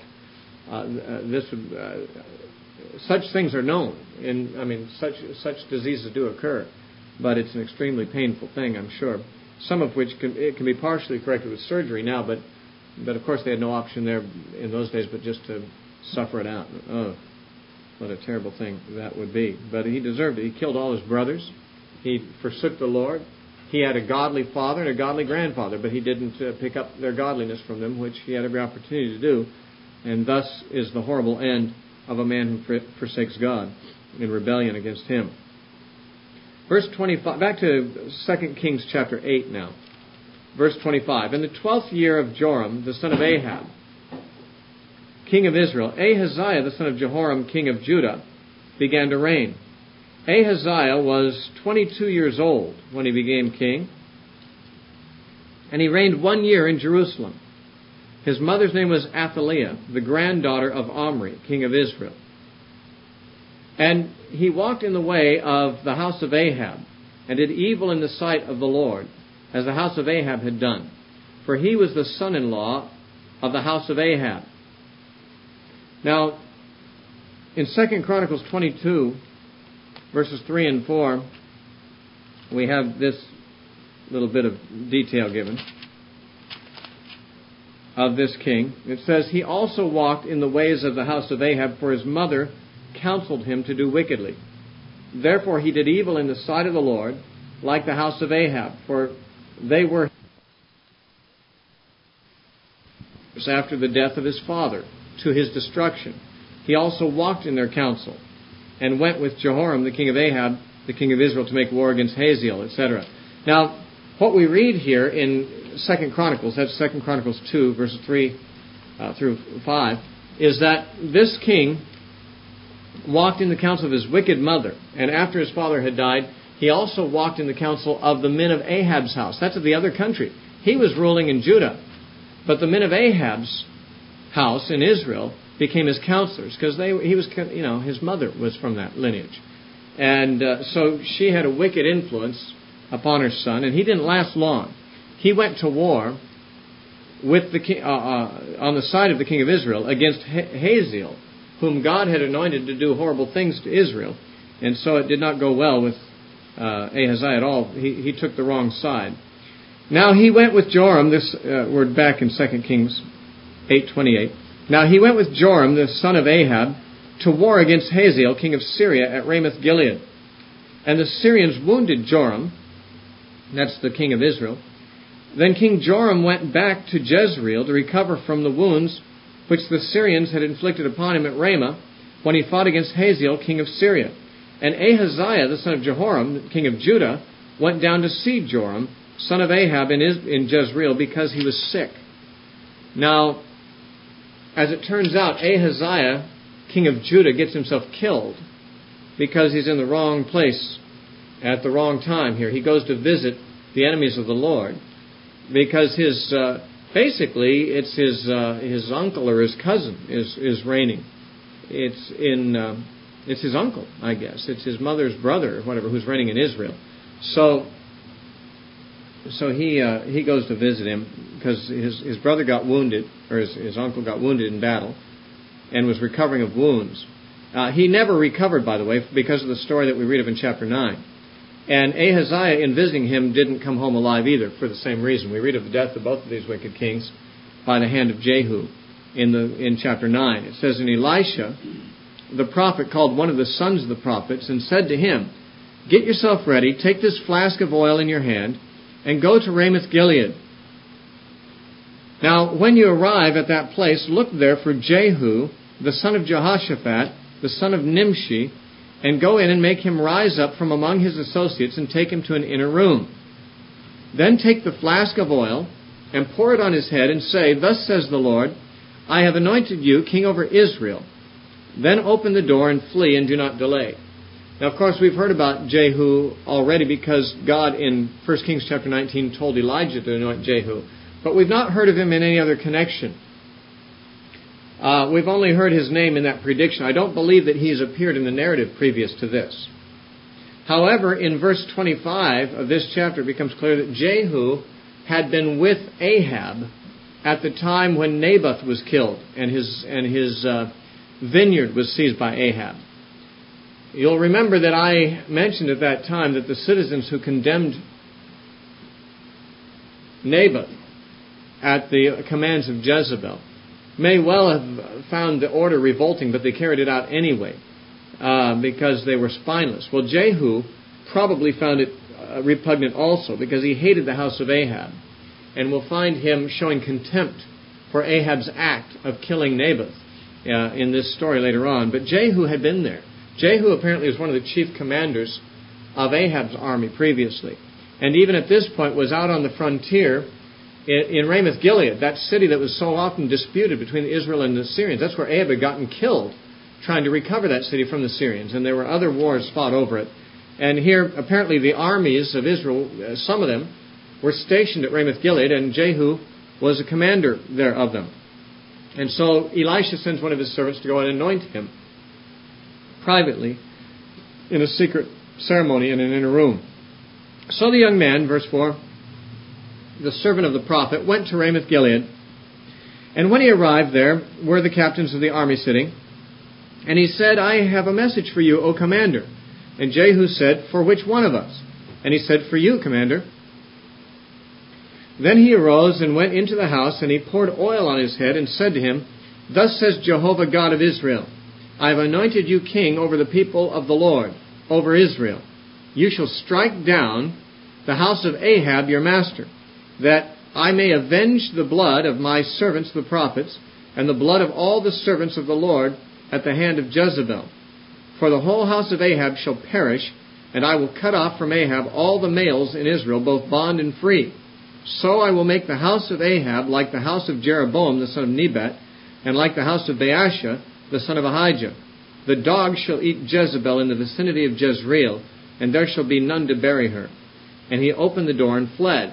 Such things are known, such diseases do occur, but it's an extremely painful thing, I'm sure. Some of which can be partially corrected with surgery now, but of course they had no option there in those days but just to suffer it out. Oh, what a terrible thing that would be. But he deserved it. He killed all his brothers. He forsook the Lord. He had a godly father and a godly grandfather, but he didn't pick up their godliness from them, which he had every opportunity to do. And thus is the horrible end of a man who forsakes God in rebellion against him. Verse 25, back to 2 Kings chapter 8 now. Verse 25, "In the 12th year of Joram, the son of Ahab, king of Israel, Ahaziah, the son of Jehoram, king of Judah, began to reign. Ahaziah was 22 years old when he became king, and he reigned 1 year in Jerusalem. His mother's name was Athaliah, the granddaughter of Omri, king of Israel. And he walked in the way of the house of Ahab, and did evil in the sight of the Lord, as the house of Ahab had done. For he was the son-in-law of the house of Ahab." Now, in 2 Chronicles 22, verses 3 and 4, we have this little bit of detail given of this king. It says, "He also walked in the ways of the house of Ahab, for his mother counseled him to do wickedly. Therefore he did evil in the sight of the Lord, like the house of Ahab, for they were after the death of his father, to his destruction. He also walked in their counsel, and went with Jehoram, the king of Ahab, the king of Israel, to make war against Hazael," etc. Now, what we read here in 2 Chronicles, that's 2 Chronicles 2, verses 3 through 5, is that this king walked in the counsel of his wicked mother, and after his father had died, he also walked in the counsel of the men of Ahab's house. That's of the other country. He was ruling in Judah, but the men of Ahab's house in Israel became his counselors, because his mother was from that lineage. And so she had a wicked influence upon her son, and he didn't last long. He went to war with the king, on the side of the king of Israel against Hazael, whom God had anointed to do horrible things to Israel. And so it did not go well with Ahaziah at all. He took the wrong side. Now he went with Joram, we're back in 2 Kings 8:28. Now he went with Joram, the son of Ahab, to war against Hazael, king of Syria, at Ramoth Gilead. And the Syrians wounded Joram, that's the king of Israel. Then King Joram went back to Jezreel to recover from the wounds which the Syrians had inflicted upon him at Ramah when he fought against Hazael, king of Syria. And Ahaziah, the son of Jehoram, king of Judah, went down to see Joram, son of Ahab, in Jezreel, because he was sick. Now, as it turns out, Ahaziah, king of Judah, gets himself killed because he's in the wrong place at the wrong time here. He goes to visit the enemies of the Lord because basically it's his uncle or his cousin is reigning. It's his uncle, I guess. It's his mother's brother or whatever who's reigning in Israel. So he goes to visit him because his brother got wounded, or his uncle got wounded in battle and was recovering of wounds. He never recovered, by the way, because of the story that we read of in chapter 9. And Ahaziah, in visiting him, didn't come home alive either for the same reason. We read of the death of both of these wicked kings by the hand of Jehu in chapter 9. It says, "And Elisha, the prophet, called one of the sons of the prophets and said to him, 'Get yourself ready, take this flask of oil in your hand, and go to Ramoth Gilead. Now, when you arrive at that place, look there for Jehu, the son of Jehoshaphat, the son of Nimshi, and go in and make him rise up from among his associates and take him to an inner room. Then take the flask of oil and pour it on his head and say, Thus says the Lord, I have anointed you king over Israel. Then open the door and flee and do not delay.'" Now, of course, we've heard about Jehu already because God in 1 Kings chapter 19 told Elijah to anoint Jehu. But we've not heard of him in any other connection. We've only heard his name in that prediction. I don't believe that he's appeared in the narrative previous to this. However, in verse 25 of this chapter, it becomes clear that Jehu had been with Ahab at the time when Naboth was killed and his vineyard was seized by Ahab. You'll remember that I mentioned at that time that the citizens who condemned Naboth at the commands of Jezebel may well have found the order revolting, but they carried it out anyway because they were spineless. Well, Jehu probably found it repugnant also because he hated the house of Ahab. And we'll find him showing contempt for Ahab's act of killing Naboth in this story later on. But Jehu had been there. Jehu apparently was one of the chief commanders of Ahab's army previously. And even at this point was out on the frontier in Ramoth Gilead, that city that was so often disputed between Israel and the Syrians. That's where Ahab had gotten killed trying to recover that city from the Syrians. And there were other wars fought over it. And here, apparently, the armies of Israel, some of them, were stationed at Ramoth Gilead, and Jehu was a commander there of them. And so Elisha sends one of his servants to go and anoint him privately in a secret ceremony in an inner room. So the young man, verse 4, the servant of the prophet, went to Ramoth Gilead, and when he arrived there were the captains of the army sitting, and he said, I have a message for you, O commander. And Jehu said, For which one of us? And he said, For you, commander. Then he arose and went into the house, and he poured oil on his head and said to him, Thus says Jehovah God of Israel, I have anointed you king over the people of the Lord, over Israel. You shall strike down the house of Ahab your master, that I may avenge the blood of my servants the prophets, and the blood of all the servants of the Lord at the hand of Jezebel. For the whole house of Ahab shall perish, and I will cut off from Ahab all the males in Israel, both bond and free. So I will make the house of Ahab like the house of Jeroboam the son of Nebat, and like the house of Baasha the son of Ahijah. The dogs shall eat Jezebel in the vicinity of Jezreel, and there shall be none to bury her. And he opened the door and fled.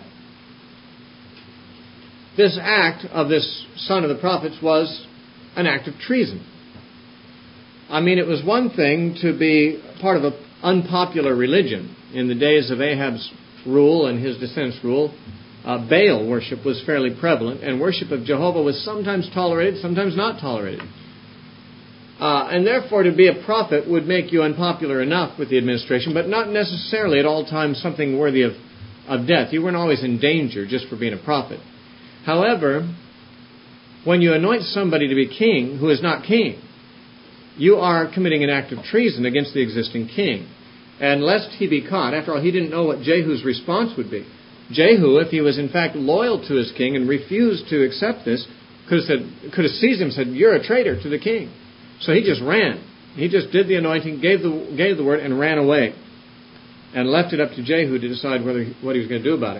This act of this son of the prophets was an act of treason. I mean, it was one thing to be part of an unpopular religion in the days of Ahab's rule and his descendants' rule, Baal worship was fairly prevalent, and worship of Jehovah was sometimes tolerated, sometimes not tolerated. And therefore, to be a prophet would make you unpopular enough with the administration, but not necessarily at all times something worthy of death. You weren't always in danger just for being a prophet. However, when you anoint somebody to be king who is not king, you are committing an act of treason against the existing king. And lest he be caught, after all, he didn't know what Jehu's response would be. Jehu, if he was in fact loyal to his king and refused to accept this, could have seized him and said, "You're a traitor to the king." So he just ran. He just did the anointing, gave the word, and ran away, and left it up to Jehu to decide what he was going to do about it.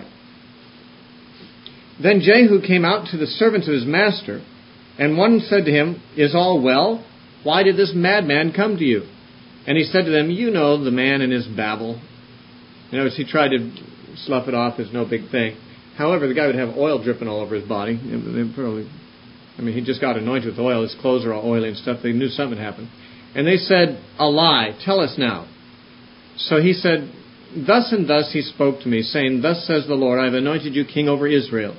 Then Jehu came out to the servants of his master, and one said to him, "Is all well? Why did this madman come to you?" And he said to them, "You know the man and his babble." In other words, he tried to slough it off as no big thing. However, the guy would have oil dripping all over his body. He just got anointed with oil. His clothes are all oily and stuff. They knew something had happened. And they said, "A lie. Tell us now." So he said, "Thus and thus he spoke to me, saying, 'Thus says the Lord, I have anointed you king over Israel.'"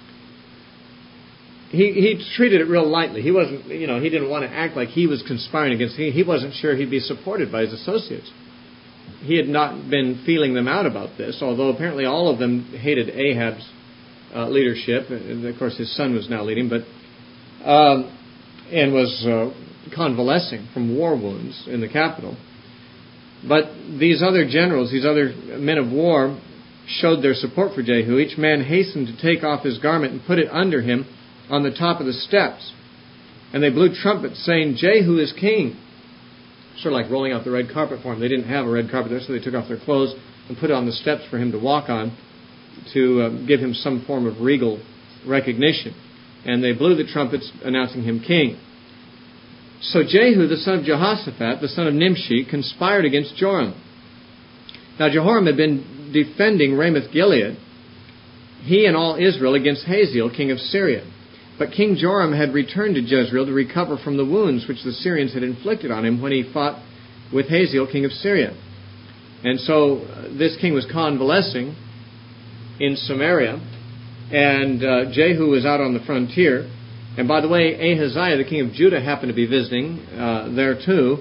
He treated it real lightly. He wasn't, he didn't want to act like he was conspiring against him. He wasn't sure he'd be supported by his associates. He had not been feeling them out about this, although apparently all of them hated Ahab's leadership. And of course his son was now leading, and was convalescing from war wounds in the capital. But these other generals, these other men of war, showed their support for Jehu. Each man hastened to take off his garment and put it under him on the top of the steps. And they blew trumpets, saying, "Jehu is king." Sort of like rolling out the red carpet for him. They didn't have a red carpet there, so they took off their clothes and put it on the steps for him to walk on to give him some form of regal recognition. And they blew the trumpets announcing him king. So Jehu, the son of Jehoshaphat, the son of Nimshi, conspired against Joram. Now Jehoram had been defending Ramoth-Gilead, he and all Israel, against Hazael, king of Syria. But King Joram had returned to Jezreel to recover from the wounds which the Syrians had inflicted on him when he fought with Hazael, king of Syria. And so this king was convalescing in Samaria, and Jehu was out on the frontier. And by the way, Ahaziah, the king of Judah, happened to be visiting there too.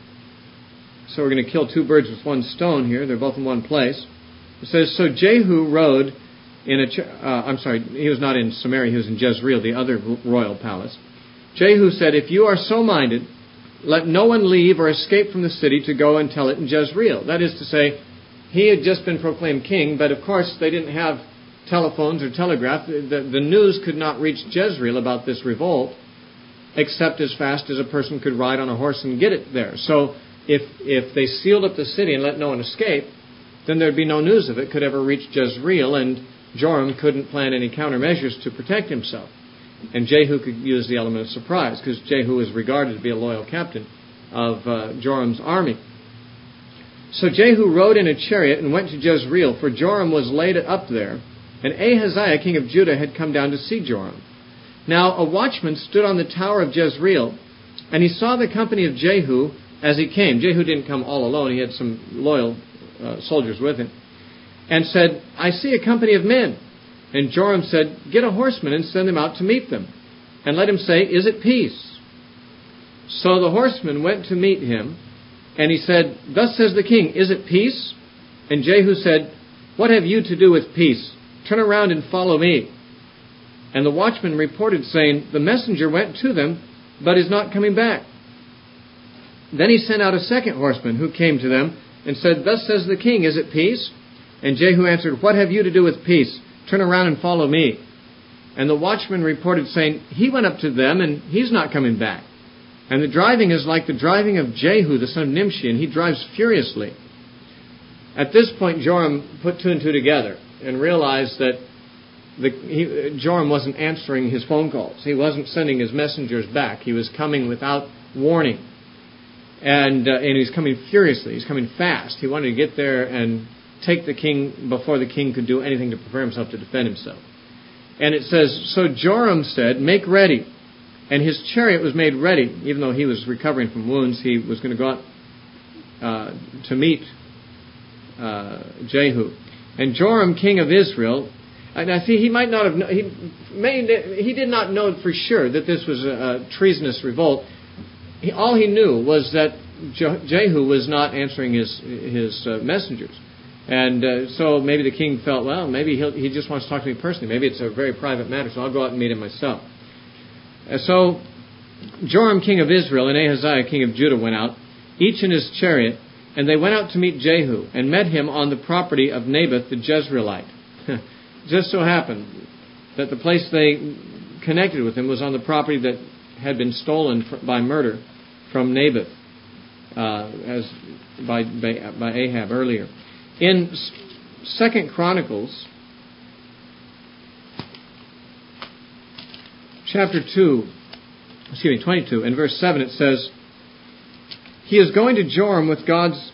So we're going to kill two birds with one stone here. They're both in one place. It says, so Jehu rode in he was not in Samaria, he was in Jezreel, the other royal palace. Jehu said, "If you are so minded, let no one leave or escape from the city to go and tell it in Jezreel." That is to say, he had just been proclaimed king, but of course they didn't have telephones or telegraph. The news could not reach Jezreel about this revolt, except as fast as a person could ride on a horse and get it there. So if they sealed up the city and let no one escape, then there'd be no news of it could ever reach Jezreel, and Joram couldn't plan any countermeasures to protect himself. And Jehu could use the element of surprise, because Jehu was regarded to be a loyal captain of Joram's army. So Jehu rode in a chariot and went to Jezreel, for Joram was laid up there, and Ahaziah, king of Judah, had come down to see Joram. Now a watchman stood on the tower of Jezreel, and he saw the company of Jehu as he came. Jehu didn't come all alone. He had some loyal soldiers with him. And said, "I see a company of men." And Joram said, "Get a horseman and send him out to meet them. And let him say, 'Is it peace?'" So the horseman went to meet him, and he said, "Thus says the king, 'Is it peace?'" And Jehu said, "What have you to do with peace? Turn around and follow me." And the watchman reported, saying, "The messenger went to them, but is not coming back." Then he sent out a second horseman, who came to them, and said, "Thus says the king, 'Is it peace?' And Jehu answered, "What have you to do with peace? Turn around and follow me." And the watchman reported, saying, "He went up to them, and he's not coming back. And the driving is like the driving of Jehu, the son of Nimshi, and he drives furiously." At this point, Joram put two and two together and realized that Joram wasn't answering his phone calls. He wasn't sending his messengers back. He was coming without warning. And he's coming furiously. He's coming fast. He wanted to get there and take the king before the king could do anything to prepare himself to defend himself. And it says, so Joram said, "Make ready." And his chariot was made ready. Even though he was recovering from wounds, he was going to go out to meet Jehu. And Joram, king of Israel, now see, he might not have, he did not know for sure that this was a treasonous revolt. All he knew was that Jehu was not answering his messengers. And so maybe the king felt, well, maybe he just wants to talk to me personally. Maybe it's a very private matter, so I'll go out and meet him myself. So Joram, king of Israel, and Ahaziah, king of Judah, went out, each in his chariot, and they went out to meet Jehu, and met him on the property of Naboth the Jezreelite. Just so happened that the place they connected with him was on the property that had been stolen by murder from Naboth, as by Ahab earlier. In 2 Chronicles, chapter 22, and verse 7, it says, he is going to Joram with God's...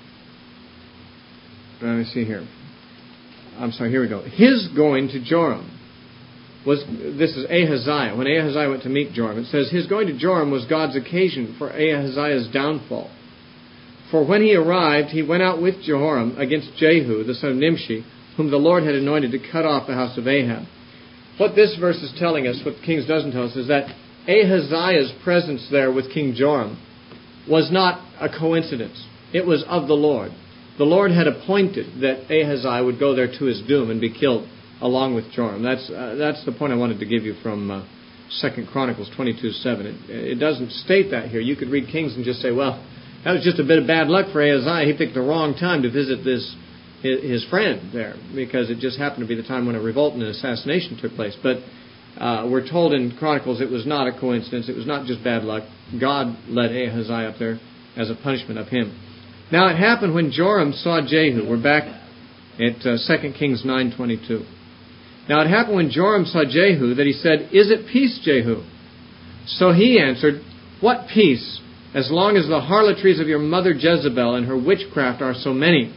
Let me see here. I'm sorry, here we go. His going to Joram was... This is Ahaziah. When Ahaziah went to meet Joram, it says, his going to Joram was God's occasion for Ahaziah's downfall. For when he arrived, he went out with Jehoram against Jehu, the son of Nimshi, whom the Lord had anointed to cut off the house of Ahab. What this verse is telling us, what Kings doesn't tell us, is that Ahaziah's presence there with King Joram was not a coincidence. It was of the Lord. The Lord had appointed that Ahaziah would go there to his doom and be killed along with Joram. That's the point I wanted to give you from 2 Chronicles 22:7. It doesn't state that here. You could read Kings and just say, well, that was just a bit of bad luck for Ahaziah. He picked the wrong time to visit his friend there, because it just happened to be the time when a revolt and an assassination took place. But we're told in Chronicles it was not a coincidence. It was not just bad luck. God led Ahaziah up there as a punishment of him. Now it happened when Joram saw Jehu. We're back at 2 Kings 9:22. Now it happened when Joram saw Jehu that he said, is it peace, Jehu? So he answered, what peace, as long as the harlotries of your mother Jezebel and her witchcraft are so many?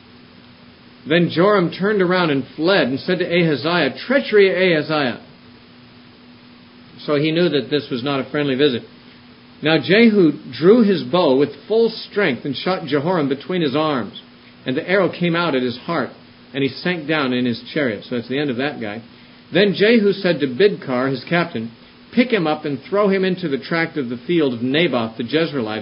Then Joram turned around and fled and said to Ahaziah, treachery, Ahaziah. So he knew that this was not a friendly visit. Now Jehu drew his bow with full strength and shot Jehoram between his arms. And the arrow came out at his heart, and he sank down in his chariot. So that's the end of that guy. Then Jehu said to Bidkar, his captain, pick him up and throw him into the tract of the field of Naboth the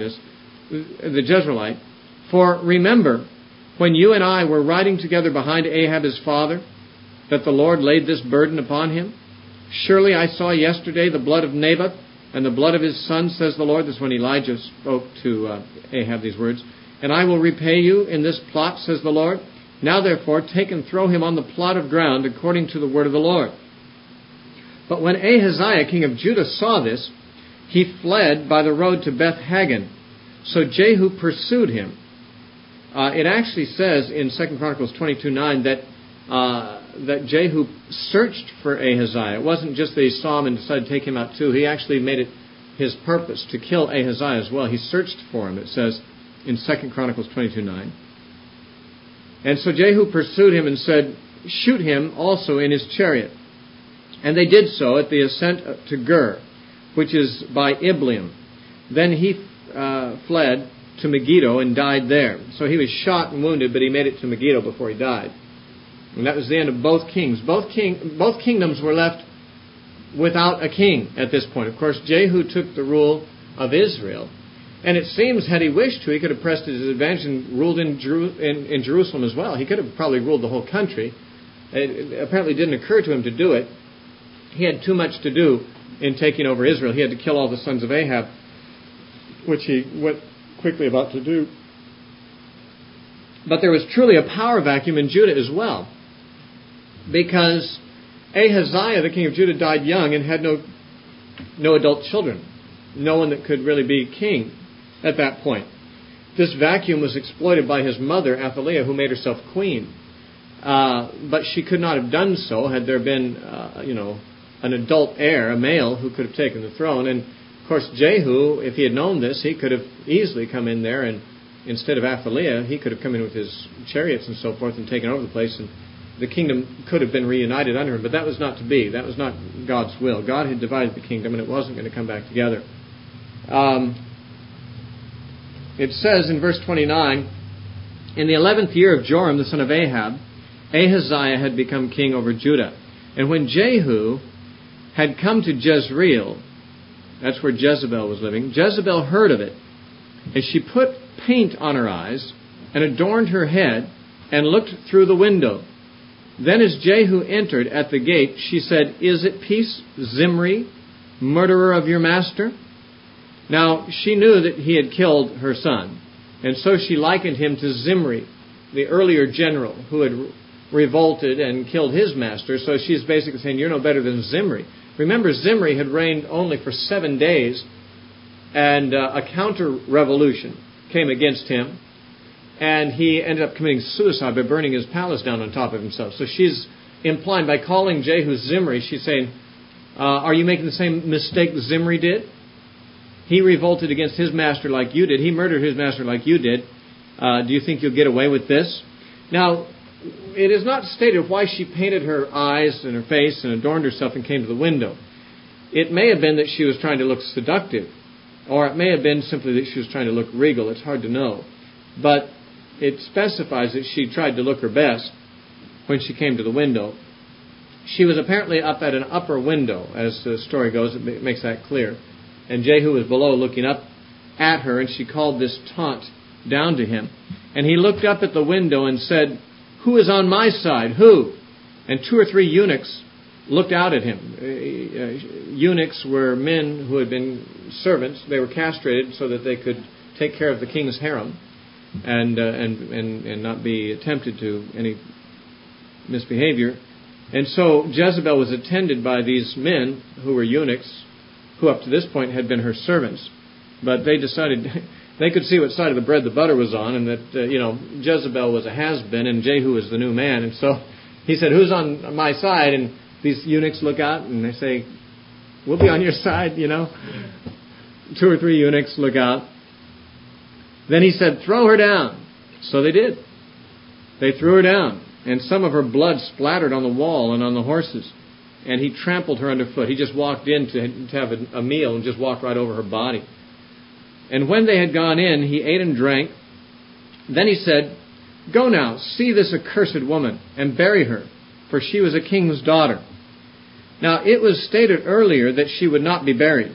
Jezreelite. For remember, when you and I were riding together behind Ahab his father, that the Lord laid this burden upon him? Surely I saw yesterday the blood of Naboth and the blood of his son, says the Lord. This is when Elijah spoke to Ahab these words. And I will repay you in this plot, says the Lord. Now therefore take and throw him on the plot of ground according to the word of the Lord. But when Ahaziah, king of Judah, saw this, he fled by the road to Beth Hagan. So Jehu pursued him. It actually says in 2 Chronicles 22:9 that Jehu searched for Ahaziah. It wasn't just that he saw him and decided to take him out too. He actually made it his purpose to kill Ahaziah as well. He searched for him, it says in 2 Chronicles 22:9. And so Jehu pursued him and said, shoot him also in his chariot. And they did so at the ascent to Gur, which is by Ibleam. Then he fled to Megiddo and died there. So he was shot and wounded, but he made it to Megiddo before he died. And that was the end of both kings. Both kingdoms were left without a king at this point. Of course, Jehu took the rule of Israel. And it seems, had he wished to, he could have pressed his advantage and ruled in Jerusalem as well. He could have probably ruled the whole country. It apparently didn't occur to him to do it. He had too much to do in taking over Israel. He had to kill all the sons of Ahab, which he went quickly about to do. But there was truly a power vacuum in Judah as well, because Ahaziah, the king of Judah, died young and had no adult children, no one that could really be king at that point. This vacuum was exploited by his mother, Athaliah, who made herself queen. But she could not have done so had there been, an adult heir, a male, who could have taken the throne. And, of course, Jehu, if he had known this, he could have easily come in there, and instead of Athaliah, he could have come in with his chariots and so forth and taken over the place, and the kingdom could have been reunited under him. But that was not to be. That was not God's will. God had divided the kingdom, and it wasn't going to come back together. It says in verse 29, in the 11th year of Joram, the son of Ahab, Ahaziah had become king over Judah. And when Jehu had come to Jezreel, that's where Jezebel was living, Jezebel heard of it, and she put paint on her eyes and adorned her head and looked through the window. Then as Jehu entered at the gate, she said, "Is it peace, Zimri, murderer of your master?" Now, she knew that he had killed her son, and so she likened him to Zimri, the earlier general who had revolted and killed his master. So she's basically saying, you're no better than Zimri. Remember, Zimri had reigned only for 7 days, and a counter-revolution came against him, and he ended up committing suicide by burning his palace down on top of himself. So she's implying, by calling Jehu Zimri, she's saying, are you making the same mistake Zimri did? He revolted against his master like you did. He murdered his master like you did. Do you think you'll get away with this? Now, it is not stated why she painted her eyes and her face and adorned herself and came to the window. It may have been that she was trying to look seductive, or it may have been simply that she was trying to look regal. It's hard to know. But it specifies that she tried to look her best when she came to the window. She was apparently up at an upper window, as the story goes. It makes that clear. And Jehu was below looking up at her, and she called this taunt down to him. And he looked up at the window and said, "Who is on my side? Who?" And 2 or 3 eunuchs looked out at him. Eunuchs were men who had been servants. They were castrated so that they could take care of the king's harem and not be tempted to any misbehavior. And so Jezebel was attended by these men who were eunuchs, who up to this point had been her servants. But they decided they could see what side of the bread the butter was on, and that, Jezebel was a has-been and Jehu was the new man. And so he said, "Who's on my side?" And these eunuchs look out and they say, "We'll be on your side, 2 or 3 eunuchs look out. Then he said, "Throw her down." So they did. They threw her down, and some of her blood splattered on the wall and on the horses. And he trampled her underfoot. He just walked in to have a meal and just walked right over her body. And when they had gone in, he ate and drank. Then he said, "Go now, see this accursed woman, and bury her, for she was a king's daughter." Now, it was stated earlier that she would not be buried.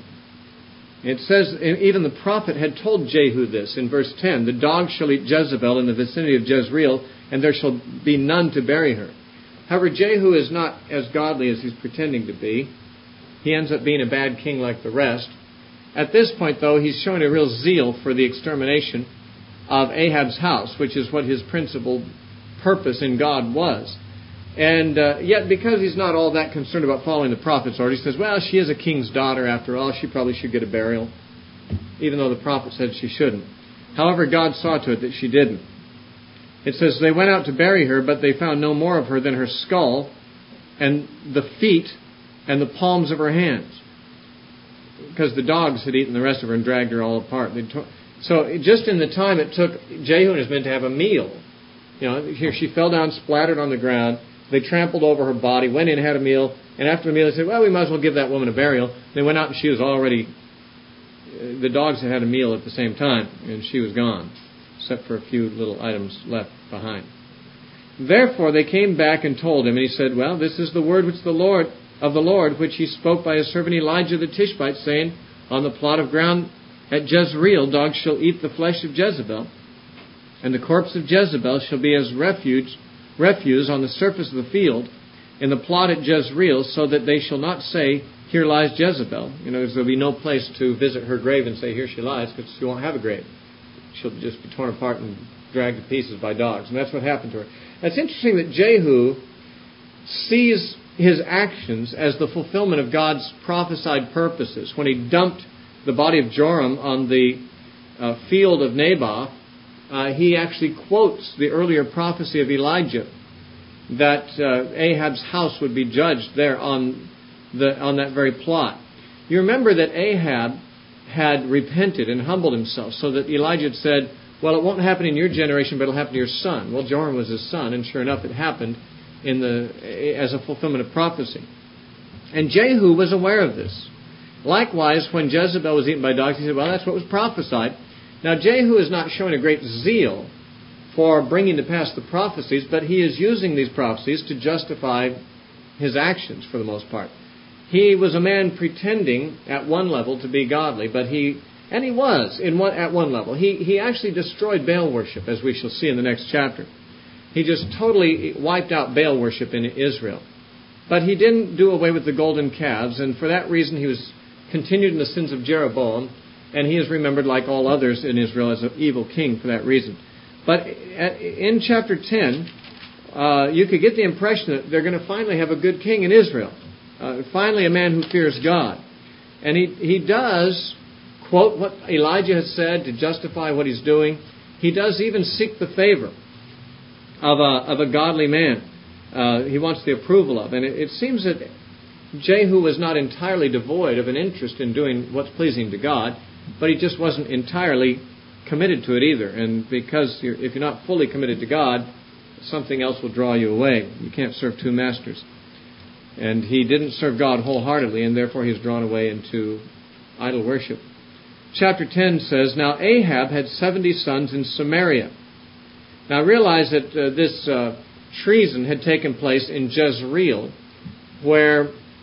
It says, even the prophet had told Jehu this in verse 10, "The dogs shall eat Jezebel in the vicinity of Jezreel, and there shall be none to bury her." However, Jehu is not as godly as he's pretending to be. He ends up being a bad king like the rest. At this point, though, he's showing a real zeal for the extermination of Ahab's house, which is what his principal purpose in God was. And yet, because he's not all that concerned about following the prophet's order, he says, well, she is a king's daughter after all. She probably should get a burial, even though the prophet said she shouldn't. However, God saw to it that she didn't. It says, they went out to bury her, but they found no more of her than her skull and the feet and the palms of her hands, because the dogs had eaten the rest of her and dragged her all apart. So just in the time it took Jehu and his men to have a meal, here she fell down, splattered on the ground. They trampled over her body, went in and had a meal, and after the meal they said, well, we might as well give that woman a burial. They went out and she was already, the dogs had had a meal at the same time, and she was gone, except for a few little items left behind. Therefore they came back and told him, and he said, well, this is the word which the Lord, which he spoke by his servant Elijah the Tishbite, saying, on the plot of ground at Jezreel dogs shall eat the flesh of Jezebel, and the corpse of Jezebel shall be as refuse on the surface of the field in the plot at Jezreel, so that they shall not say, here lies Jezebel. There'll be no place to visit her grave and say, here she lies, because she won't have a grave. She'll just be torn apart and dragged to pieces by dogs. And that's what happened to her. It's interesting that Jehu sees his actions as the fulfillment of God's prophesied purposes. When he dumped the body of Joram on the field of Naboth, he actually quotes the earlier prophecy of Elijah that Ahab's house would be judged there on that very plot. You remember that Ahab had repented and humbled himself, so that Elijah had said, well, it won't happen in your generation, but it'll happen to your son. Well, Joram was his son, and sure enough, it happened as a fulfillment of prophecy. And Jehu was aware of this. Likewise, when Jezebel was eaten by dogs, he said, well, that's what was prophesied. Now, Jehu is not showing a great zeal for bringing to pass the prophecies, but he is using these prophecies to justify his actions for the most part. He was a man pretending at one level to be godly, but he was at one level. He actually destroyed Baal worship, as we shall see in the next chapter. He just totally wiped out Baal worship in Israel. But he didn't do away with the golden calves, and for that reason he was continued in the sins of Jeroboam, and he is remembered like all others in Israel as an evil king for that reason. But in chapter 10, you could get the impression that they're going to finally have a good king in Israel. Finally a man who fears God. And he does quote what Elijah has said to justify what he's doing. He does even seek the favor of a godly man. He wants the approval of. And it seems that Jehu was not entirely devoid of an interest in doing what's pleasing to God, but he just wasn't entirely committed to it either. And because if you're not fully committed to God, something else will draw you away. You can't serve two masters. And he didn't serve God wholeheartedly, and therefore he was drawn away into idol worship. Chapter 10 says, Now Ahab had 70 sons in Samaria. Now realize that this treason had taken place in Jezreel, where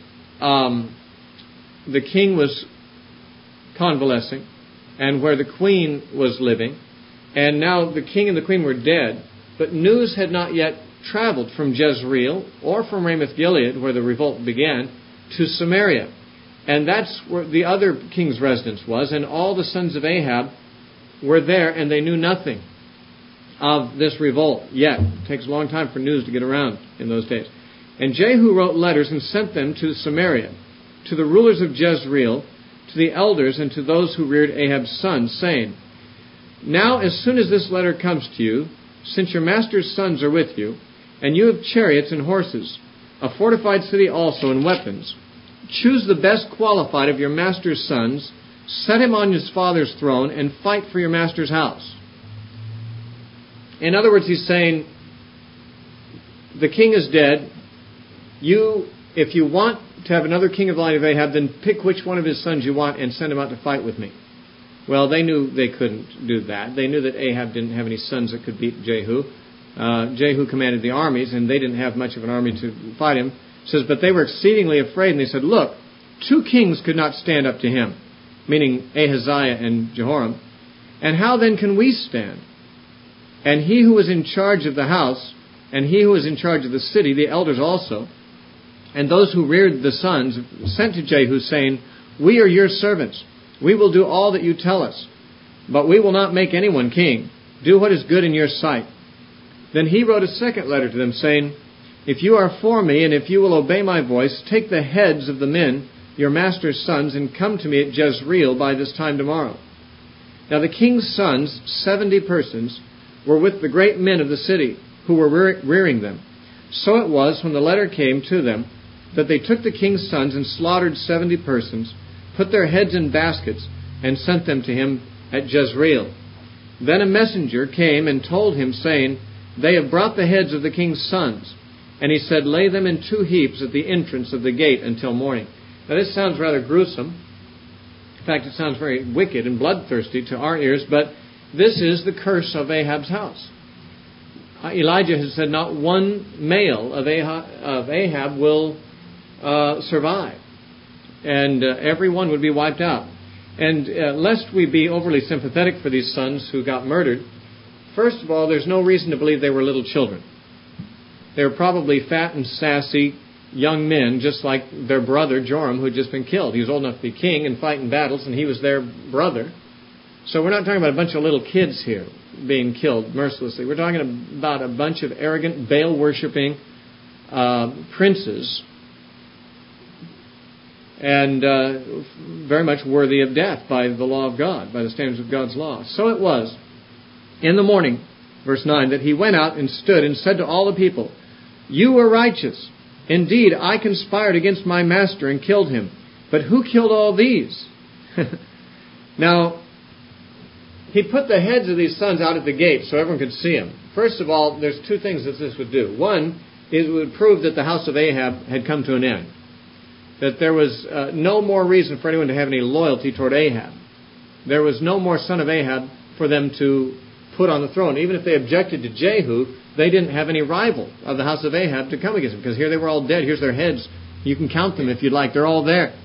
the king was convalescing, and where the queen was living. And now the king and the queen were dead, but news had not yet traveled from Jezreel or from Ramoth-Gilead, where the revolt began, to Samaria. And that's where the other king's residence was, and all the sons of Ahab were there, and they knew nothing of this revolt yet. It takes a long time for news to get around in those days. And Jehu wrote letters and sent them to Samaria, to the rulers of Jezreel, to the elders, and to those who reared Ahab's sons, saying, Now as soon as this letter comes to you, since your master's sons are with you, and you have chariots and horses, a fortified city also, and weapons, choose the best qualified of your master's sons, set him on his father's throne, and fight for your master's house. In other words, he's saying, the king is dead. If you want to have another king of the line of Ahab, then pick which one of his sons you want and send him out to fight with me. Well, they knew they couldn't do that. They knew that Ahab didn't have any sons that could beat Jehu. Jehu commanded the armies, and they didn't have much of an army to fight him. It says, but they were exceedingly afraid, and they said, Look, 2 kings could not stand up to him, meaning Ahaziah and Jehoram. And how then can we stand? And he who was in charge of the house, and he who was in charge of the city, the elders also, and those who reared the sons, sent to Jehu, saying, We are your servants. We will do all that you tell us, but we will not make anyone king. Do what is good in your sight. Then he wrote a second letter to them, saying, If you are for me, and if you will obey my voice, take the heads of the men, your master's sons, and come to me at Jezreel by this time tomorrow. Now the king's sons, 70 persons, were with the great men of the city, who were rearing them. So it was, when the letter came to them, that they took the king's sons and slaughtered 70 persons, put their heads in baskets, and sent them to him at Jezreel. Then a messenger came and told him, saying, They have brought the heads of the king's sons. And he said, Lay them in 2 heaps at the entrance of the gate until morning. Now this sounds rather gruesome. In fact, it sounds very wicked and bloodthirsty to our ears, but this is the curse of Ahab's house. Elijah has said not one male of Ahab will survive. And everyone would be wiped out. And lest we be overly sympathetic for these sons who got murdered, first of all, there's no reason to believe they were little children. They were probably fat and sassy young men, just like their brother Joram, who had just been killed. He was old enough to be king and fight in battles, and he was their brother. So we're not talking about a bunch of little kids here being killed mercilessly. We're talking about a bunch of arrogant, Baal-worshipping princes, and very much worthy of death by the law of God, by the standards of God's law. So it was, in the morning, verse 9, that he went out and stood and said to all the people, You were righteous. Indeed, I conspired against my master and killed him. But who killed all these? Now, he put the heads of these sons out at the gate so everyone could see them. First of all, there's 2 things that this would do. One, it would prove that the house of Ahab had come to an end. That there was no more reason for anyone to have any loyalty toward Ahab. There was no more son of Ahab for them to put on the throne. Even if they objected to Jehu, they didn't have any rival of the house of Ahab to come against him, because here they were all dead. Here's their heads. You can count them if you'd like. They're all there.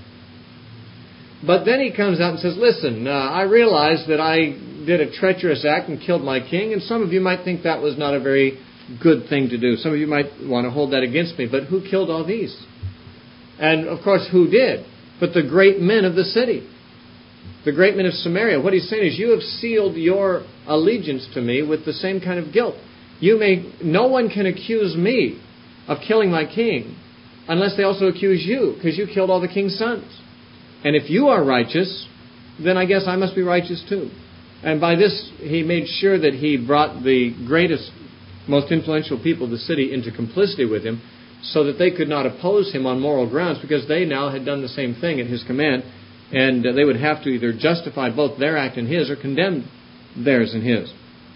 But then he comes out and says, listen, I realize that I did a treacherous act and killed my king, and some of you might think that was not a very good thing to do. Some of you might want to hold that against me, but who killed all these? And, of course, who did? But the great men of the city. The great men of Samaria. What he's saying is, you have sealed your allegiance to me with the same kind of guilt. No one can accuse me of killing my king unless they also accuse you, because you killed all the king's sons. And if you are righteous, then I guess I must be righteous too. And by this, he made sure that he brought the greatest, most influential people of the city into complicity with him, so that they could not oppose him on moral grounds, because they now had done the same thing at his command, and they would have to either justify both their act and his, or condemn theirs and his.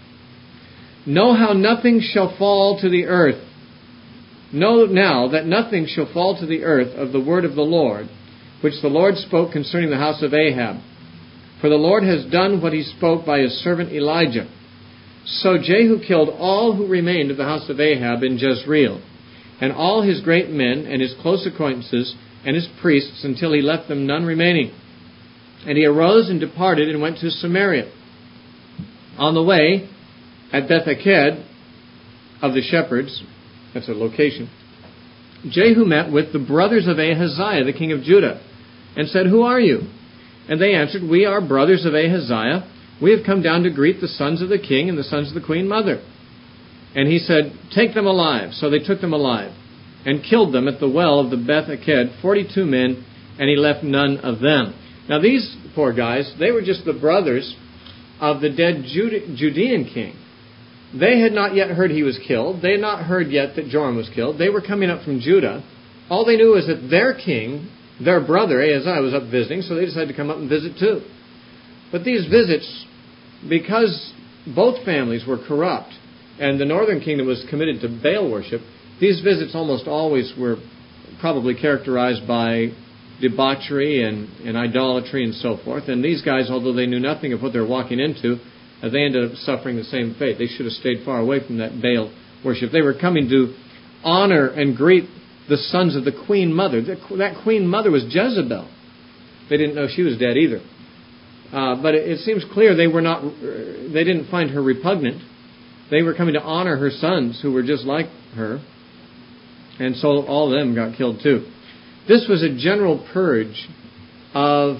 Know how nothing shall fall to the earth. Know now that nothing shall fall to the earth of the word of the Lord, which the Lord spoke concerning the house of Ahab. For the Lord has done what he spoke by his servant Elijah. So Jehu killed all who remained of the house of Ahab in Jezreel, and all his great men and his close acquaintances and his priests, until he left them none remaining. And he arose and departed and went to Samaria. On the way, at Beth-Eked of the shepherds, that's a location, Jehu met with the brothers of Ahaziah, the king of Judah, and said, Who are you? And they answered, We are brothers of Ahaziah. We have come down to greet the sons of the king and the sons of the queen mother. And he said, Take them alive. So they took them alive and killed them at the well of the Beth-Eked, 42 men, and he left none of them. Now these poor guys, they were just the brothers of the dead Judean king. They had not yet heard he was killed. They had not heard yet that Joram was killed. They were coming up from Judah. All they knew was that their king, their brother Ahaziah, was up visiting, so they decided to come up and visit too. But these visits, because both families were corrupt, and the northern kingdom was committed to Baal worship, these visits almost always were probably characterized by debauchery and idolatry and so forth. And these guys, although they knew nothing of what they were walking into, they ended up suffering the same fate. They should have stayed far away from that Baal worship. They were coming to honor and greet the sons of the queen mother. That queen mother was Jezebel. They didn't know she was dead either. But it seems clear they didn't find her repugnant. They were coming to honor her sons, who were just like her. And so all of them got killed too. This was a general purge of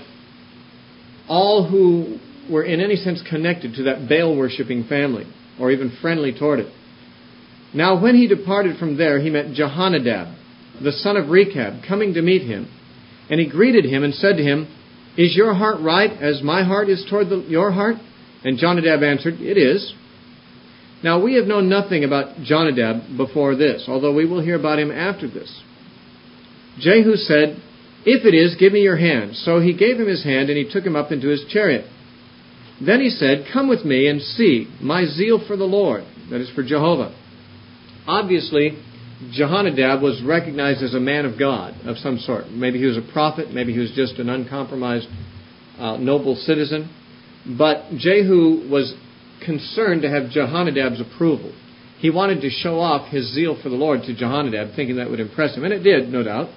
all who were in any sense connected to that Baal-worshipping family, or even friendly toward it. Now when he departed from there, he met Jehonadab, the son of Rechab, coming to meet him. And he greeted him and said to him, Is your heart right as my heart is toward your heart? And Jonadab answered, It is. Now we have known nothing about Jonadab before this, although we will hear about him after this. Jehu said, If it is, give me your hand. So he gave him his hand, and he took him up into his chariot. Then he said, Come with me and see my zeal for the Lord, that is for Jehovah. Obviously, Jehonadab was recognized as a man of God of some sort. Maybe he was a prophet, maybe he was just an uncompromised, noble citizen. But Jehu was concerned to have Jehonadab's approval. He wanted to show off his zeal for the Lord to Jehonadab, thinking that would impress him. And it did, no doubt.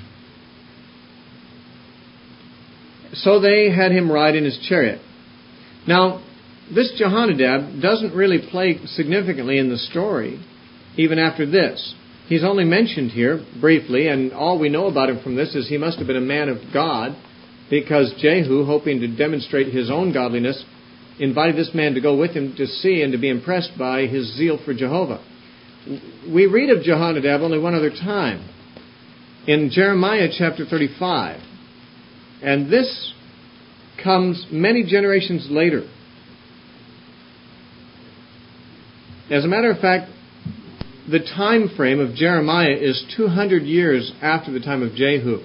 So they had him ride in his chariot. Now, this Jehonadab doesn't really play significantly in the story, even after this. He's only mentioned here briefly, and all we know about him from this is he must have been a man of God, because Jehu, hoping to demonstrate his own godliness, invited this man to go with him to see and to be impressed by his zeal for Jehovah. We read of Jehonadab only one other time, in Jeremiah chapter 35. And this comes many generations later. As a matter of fact, the time frame of Jeremiah is 200 years after the time of Jehu.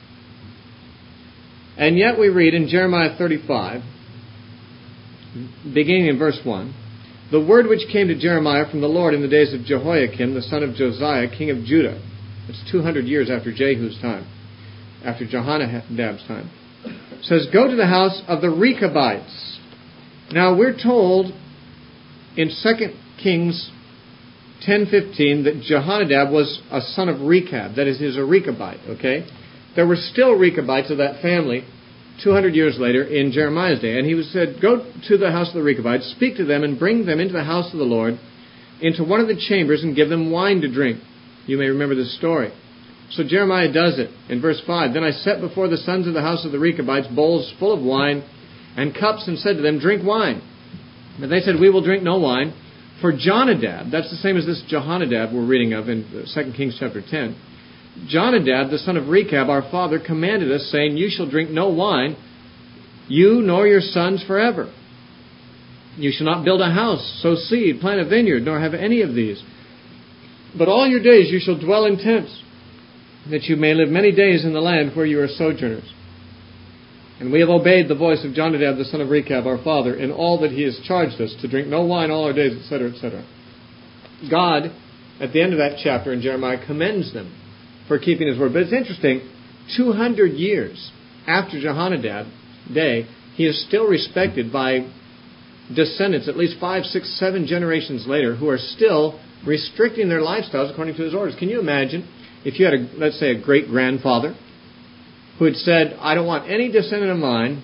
And yet we read in Jeremiah 35, beginning in verse 1, The word which came to Jeremiah from the Lord in the days of Jehoiakim, the son of Josiah, king of Judah. It's 200 years after Jehu's time, after Jehonadab's time. It says, Go to the house of the Rechabites. Now we're told in 2 Kings 10:15 that Jehonadab was a son of Rechab. That is, he was a Rechabite. Okay, there were still Rechabites of that family 200 years later in Jeremiah's day, and he said, "Go to the house of the Rechabites, speak to them, and bring them into the house of the Lord, into one of the chambers, and give them wine to drink." You may remember this story. So Jeremiah does it in verse 5. "Then I set before the sons of the house of the Rechabites bowls full of wine and cups, and said to them, 'Drink wine.' But they said, 'We will drink no wine.' For Jonadab," that's the same as this Jehonadab we're reading of in 2 Kings chapter 10, "Jonadab, the son of Rechab, our father, commanded us, saying, 'You shall drink no wine, you nor your sons forever. You shall not build a house, sow seed, plant a vineyard, nor have any of these. But all your days you shall dwell in tents, that you may live many days in the land where you are sojourners.' And we have obeyed the voice of Jonadab, the son of Rechab, our father, in all that he has charged us, to drink no wine all our days," etc., etc. God, at the end of that chapter in Jeremiah, commends them for keeping his word. But it's interesting, 200 years after Jehonadab's day, he is still respected by descendants, at least 5, 6, 7 generations later, who are still restricting their lifestyles according to his orders. Can you imagine if you had, let's say, a great-grandfather who had said, "I don't want any descendant of mine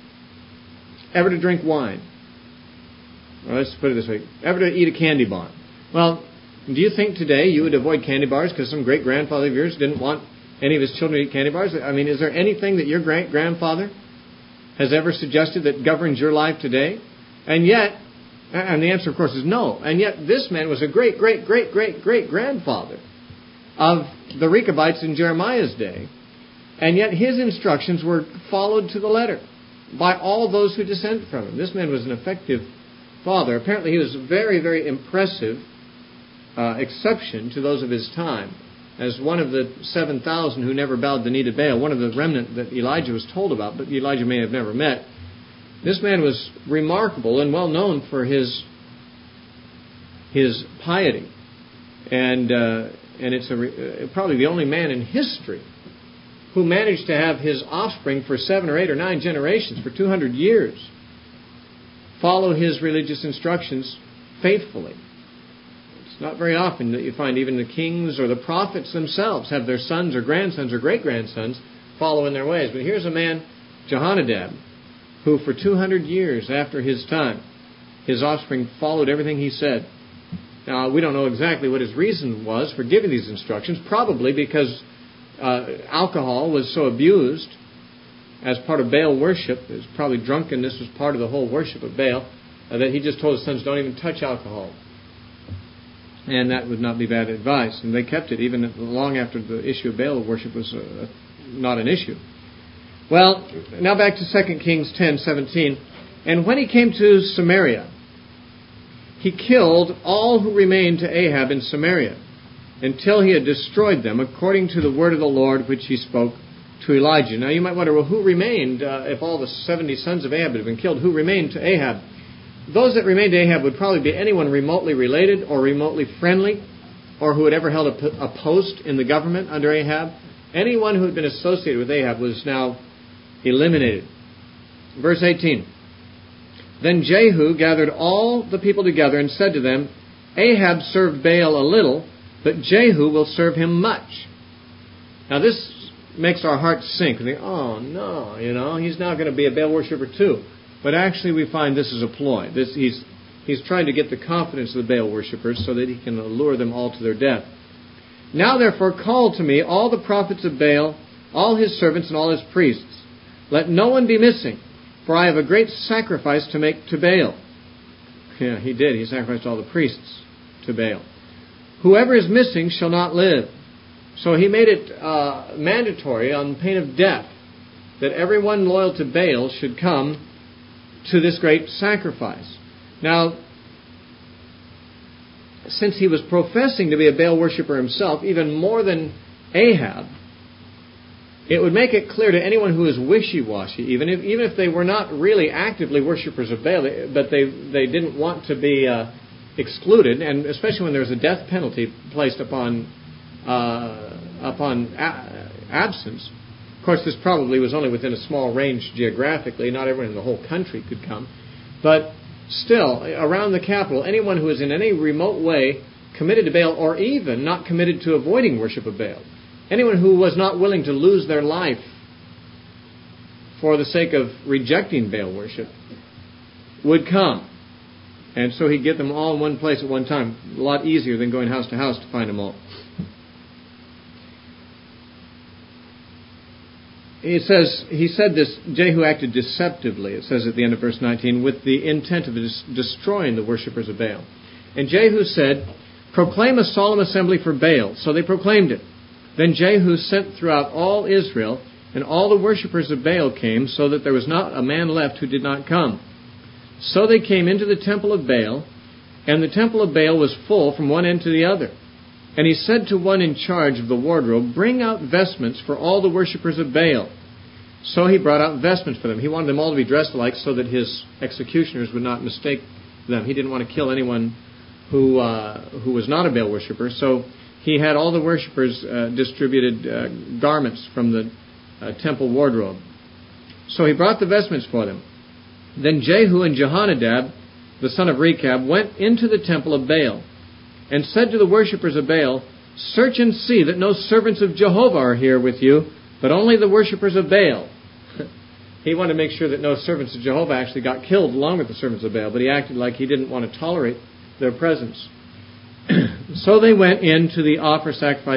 ever to drink wine." Or let's put it this way, ever to eat a candy bar. Well, do you think today you would avoid candy bars because some great-grandfather of yours didn't want any of his children to eat candy bars? I mean, is there anything that your great-grandfather has ever suggested that governs your life today? And yet, and the answer, of course, is no. And yet, this man was a great-great-great-great-great-grandfather of the Rechabites in Jeremiah's day. And yet his instructions were followed to the letter by all those who descended from him. This man was an effective father. Apparently he was a very, very impressive exception to those of his time. As one of the 7,000 who never bowed the knee to Baal, one of the remnant that Elijah was told about, but Elijah may have never met. This man was remarkable and well known for his piety. And it's probably the only man in history who managed to have his offspring for 7 or 8 or 9 generations, for 200 years, follow his religious instructions faithfully. It's not very often that you find even the kings or the prophets themselves have their sons or grandsons or great-grandsons follow in their ways. But here's a man, Jehonadab, who for 200 years after his time, his offspring followed everything he said. Now, we don't know exactly what his reason was for giving these instructions, probably because alcohol was so abused as part of Baal worship. It was probably drunkenness was part of the whole worship of Baal, that he just told his sons, "Don't even touch alcohol." And that would not be bad advice. And they kept it even long after the issue of Baal worship was not an issue. Well, now back to 2 Kings 10:17. "And when he came to Samaria, he killed all who remained to Ahab in Samaria, until he had destroyed them, according to the word of the Lord which he spoke to Elijah." Now you might wonder, well, who remained if all the 70 sons of Ahab had been killed? Who remained to Ahab? Those that remained to Ahab would probably be anyone remotely related or remotely friendly, or who had ever held a post in the government under Ahab. Anyone who had been associated with Ahab was now eliminated. Verse 18. "Then Jehu gathered all the people together and said to them, 'Ahab served Baal a little, but Jehu will serve him much.'" Now this makes our hearts sink. We think, oh no, he's now going to be a Baal worshiper too. But actually we find this is a ploy. He's trying to get the confidence of the Baal worshippers so that he can allure them all to their death. "Now therefore call to me all the prophets of Baal, all his servants and all his priests. Let no one be missing, for I have a great sacrifice to make to Baal." Yeah, he did. He sacrificed all the priests to Baal. "Whoever is missing shall not live." So he made it mandatory on pain of death that everyone loyal to Baal should come to this great sacrifice. Now, since he was professing to be a Baal worshipper himself, even more than Ahab, it would make it clear to anyone who is wishy-washy, even if they were not really actively worshippers of Baal, but they didn't want to be excluded, and especially when there's a death penalty placed upon absence. Of course, this probably was only within a small range geographically. Not everyone in the whole country could come. But still, around the capital, anyone who is in any remote way committed to Baal, or even not committed to avoiding worship of Baal, anyone who was not willing to lose their life for the sake of rejecting Baal worship, would come. And so he'd get them all in one place at one time. A lot easier than going house to house to find them all. He said this, Jehu acted deceptively, it says at the end of verse 19, with the intent of destroying the worshippers of Baal. And Jehu said, proclaim a solemn assembly for Baal. So they proclaimed it. Then Jehu sent throughout all Israel, and all the worshippers of Baal came, so that there was not a man left who did not come. So they came into the temple of Baal, and the temple of Baal was full from one end to the other. And he said to one in charge of the wardrobe, bring out vestments for all the worshippers of Baal. So he brought out vestments for them. He wanted them all to be dressed alike so that his executioners would not mistake them. He didn't want to kill anyone who was not a Baal worshipper. So he had all the worshippers distributed garments from the temple wardrobe. So he brought the vestments for them. Then Jehu and Jehonadab, the son of Rechab, went into the temple of Baal and said to the worshippers of Baal, search and see that no servants of Jehovah are here with you, but only the worshippers of Baal. He wanted to make sure that no servants of Jehovah actually got killed along with the servants of Baal, but he acted like he didn't want to tolerate their presence. So they went in to offer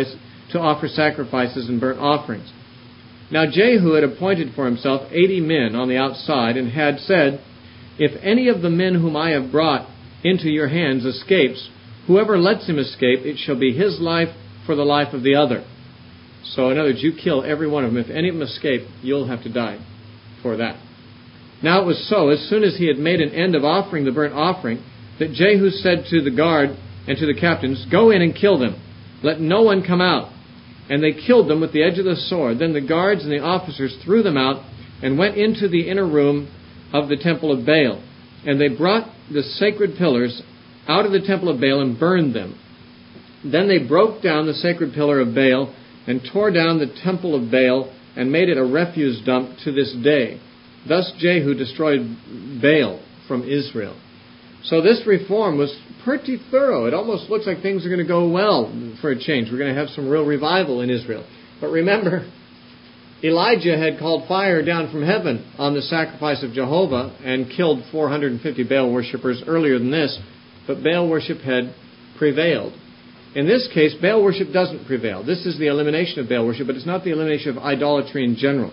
sacrifices and burnt offerings. Now Jehu had appointed for himself 80 men on the outside, and had said, if any of the men whom I have brought into your hands escapes, whoever lets him escape, it shall be his life for the life of the other. So in other words, you kill every one of them. If any of them escape, you'll have to die for that. Now it was so, as soon as he had made an end of offering the burnt offering, that Jehu said to the guard and to the captains, go in and kill them. Let no one come out. And they killed them with the edge of the sword. Then the guards and the officers threw them out and went into the inner room of the temple of Baal. And they brought the sacred pillars out of the temple of Baal and burned them. Then they broke down the sacred pillar of Baal and tore down the temple of Baal and made it a refuse dump to this day. Thus Jehu destroyed Baal from Israel. So this reform was pretty thorough. It almost looks like things are going to go well for a change. We're going to have some real revival in Israel. But remember, Elijah had called fire down from heaven on the sacrifice of Jehovah and killed 450 Baal worshippers earlier than this, but Baal worship had prevailed. In this case, Baal worship doesn't prevail. This is the elimination of Baal worship, but it's not the elimination of idolatry in general.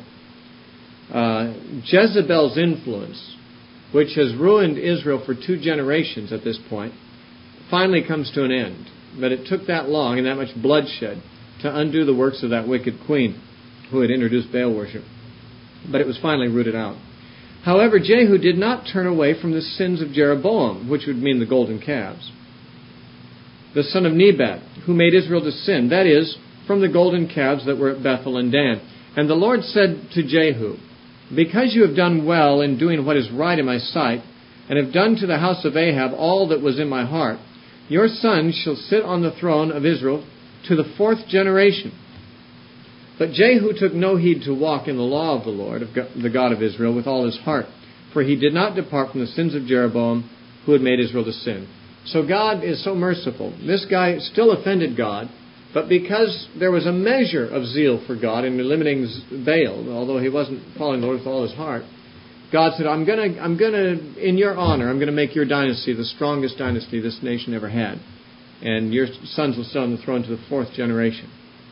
Jezebel's influence, which has ruined Israel for 2 generations at this point, finally comes to an end. But it took that long and that much bloodshed to undo the works of that wicked queen who had introduced Baal worship. But it was finally rooted out. However, Jehu did not turn away from the sins of Jeroboam, which would mean the golden calves, the son of Nebat, who made Israel to sin, that is, from the golden calves that were at Bethel and Dan. And the Lord said to Jehu, because you have done well in doing what is right in my sight, and have done to the house of Ahab all that was in my heart, your son shall sit on the throne of Israel to the 4th generation. But Jehu took no heed to walk in the law of the Lord, of God, the God of Israel, with all his heart, for he did not depart from the sins of Jeroboam, who had made Israel to sin. So God is so merciful. This guy still offended God, but because there was a measure of zeal for God in eliminating Baal, although he wasn't following the Lord with all his heart, God said, I'm gonna, in your honor, I'm gonna make your dynasty the strongest dynasty this nation ever had, and your sons will sit on the throne to the 4th generation.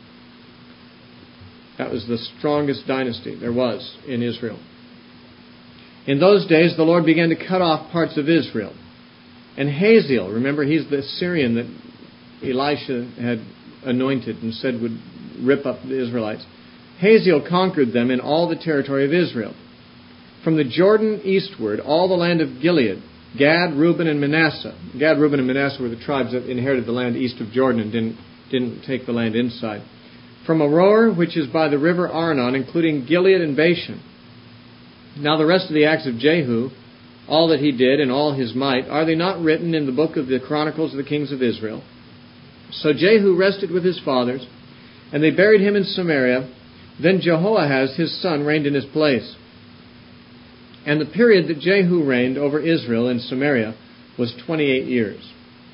That was the strongest dynasty there was in Israel. In those days, the Lord began to cut off parts of Israel. And Hazael, remember, he's the Syrian that Elisha had anointed and said would rip up the Israelites. Hazael conquered them in all the territory of Israel. From the Jordan eastward, all the land of Gilead, Gad, Reuben, and Manasseh. Gad, Reuben, and Manasseh were the tribes that inherited the land east of Jordan and didn't take the land inside. From Aroer, which is by the river Arnon, including Gilead and Bashan. Now the rest of the acts of Jehu, all that he did and all his might, are they not written in the book of the Chronicles of the Kings of Israel? So Jehu rested with his fathers, and they buried him in Samaria. Then Jehoahaz his son reigned in his place. And the period that Jehu reigned over Israel in Samaria was 28 years.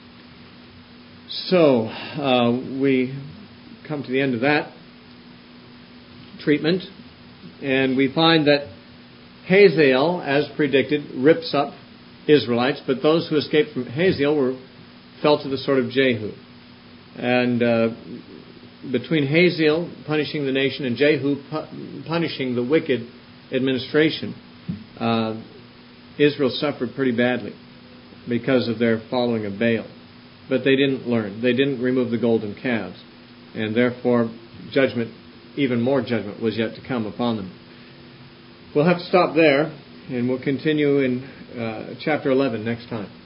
So, we come to the end of that treatment, and we find that Hazael, as predicted, rips up Israelites, but those who escaped from Hazael fell to the sword of Jehu. And between Hazael punishing the nation and Jehu punishing the wicked administration, Israel suffered pretty badly because of their following of Baal. But they didn't learn. They didn't remove the golden calves. And therefore, judgment, even more judgment, was yet to come upon them. We'll have to stop there, and we'll continue in chapter 11 next time.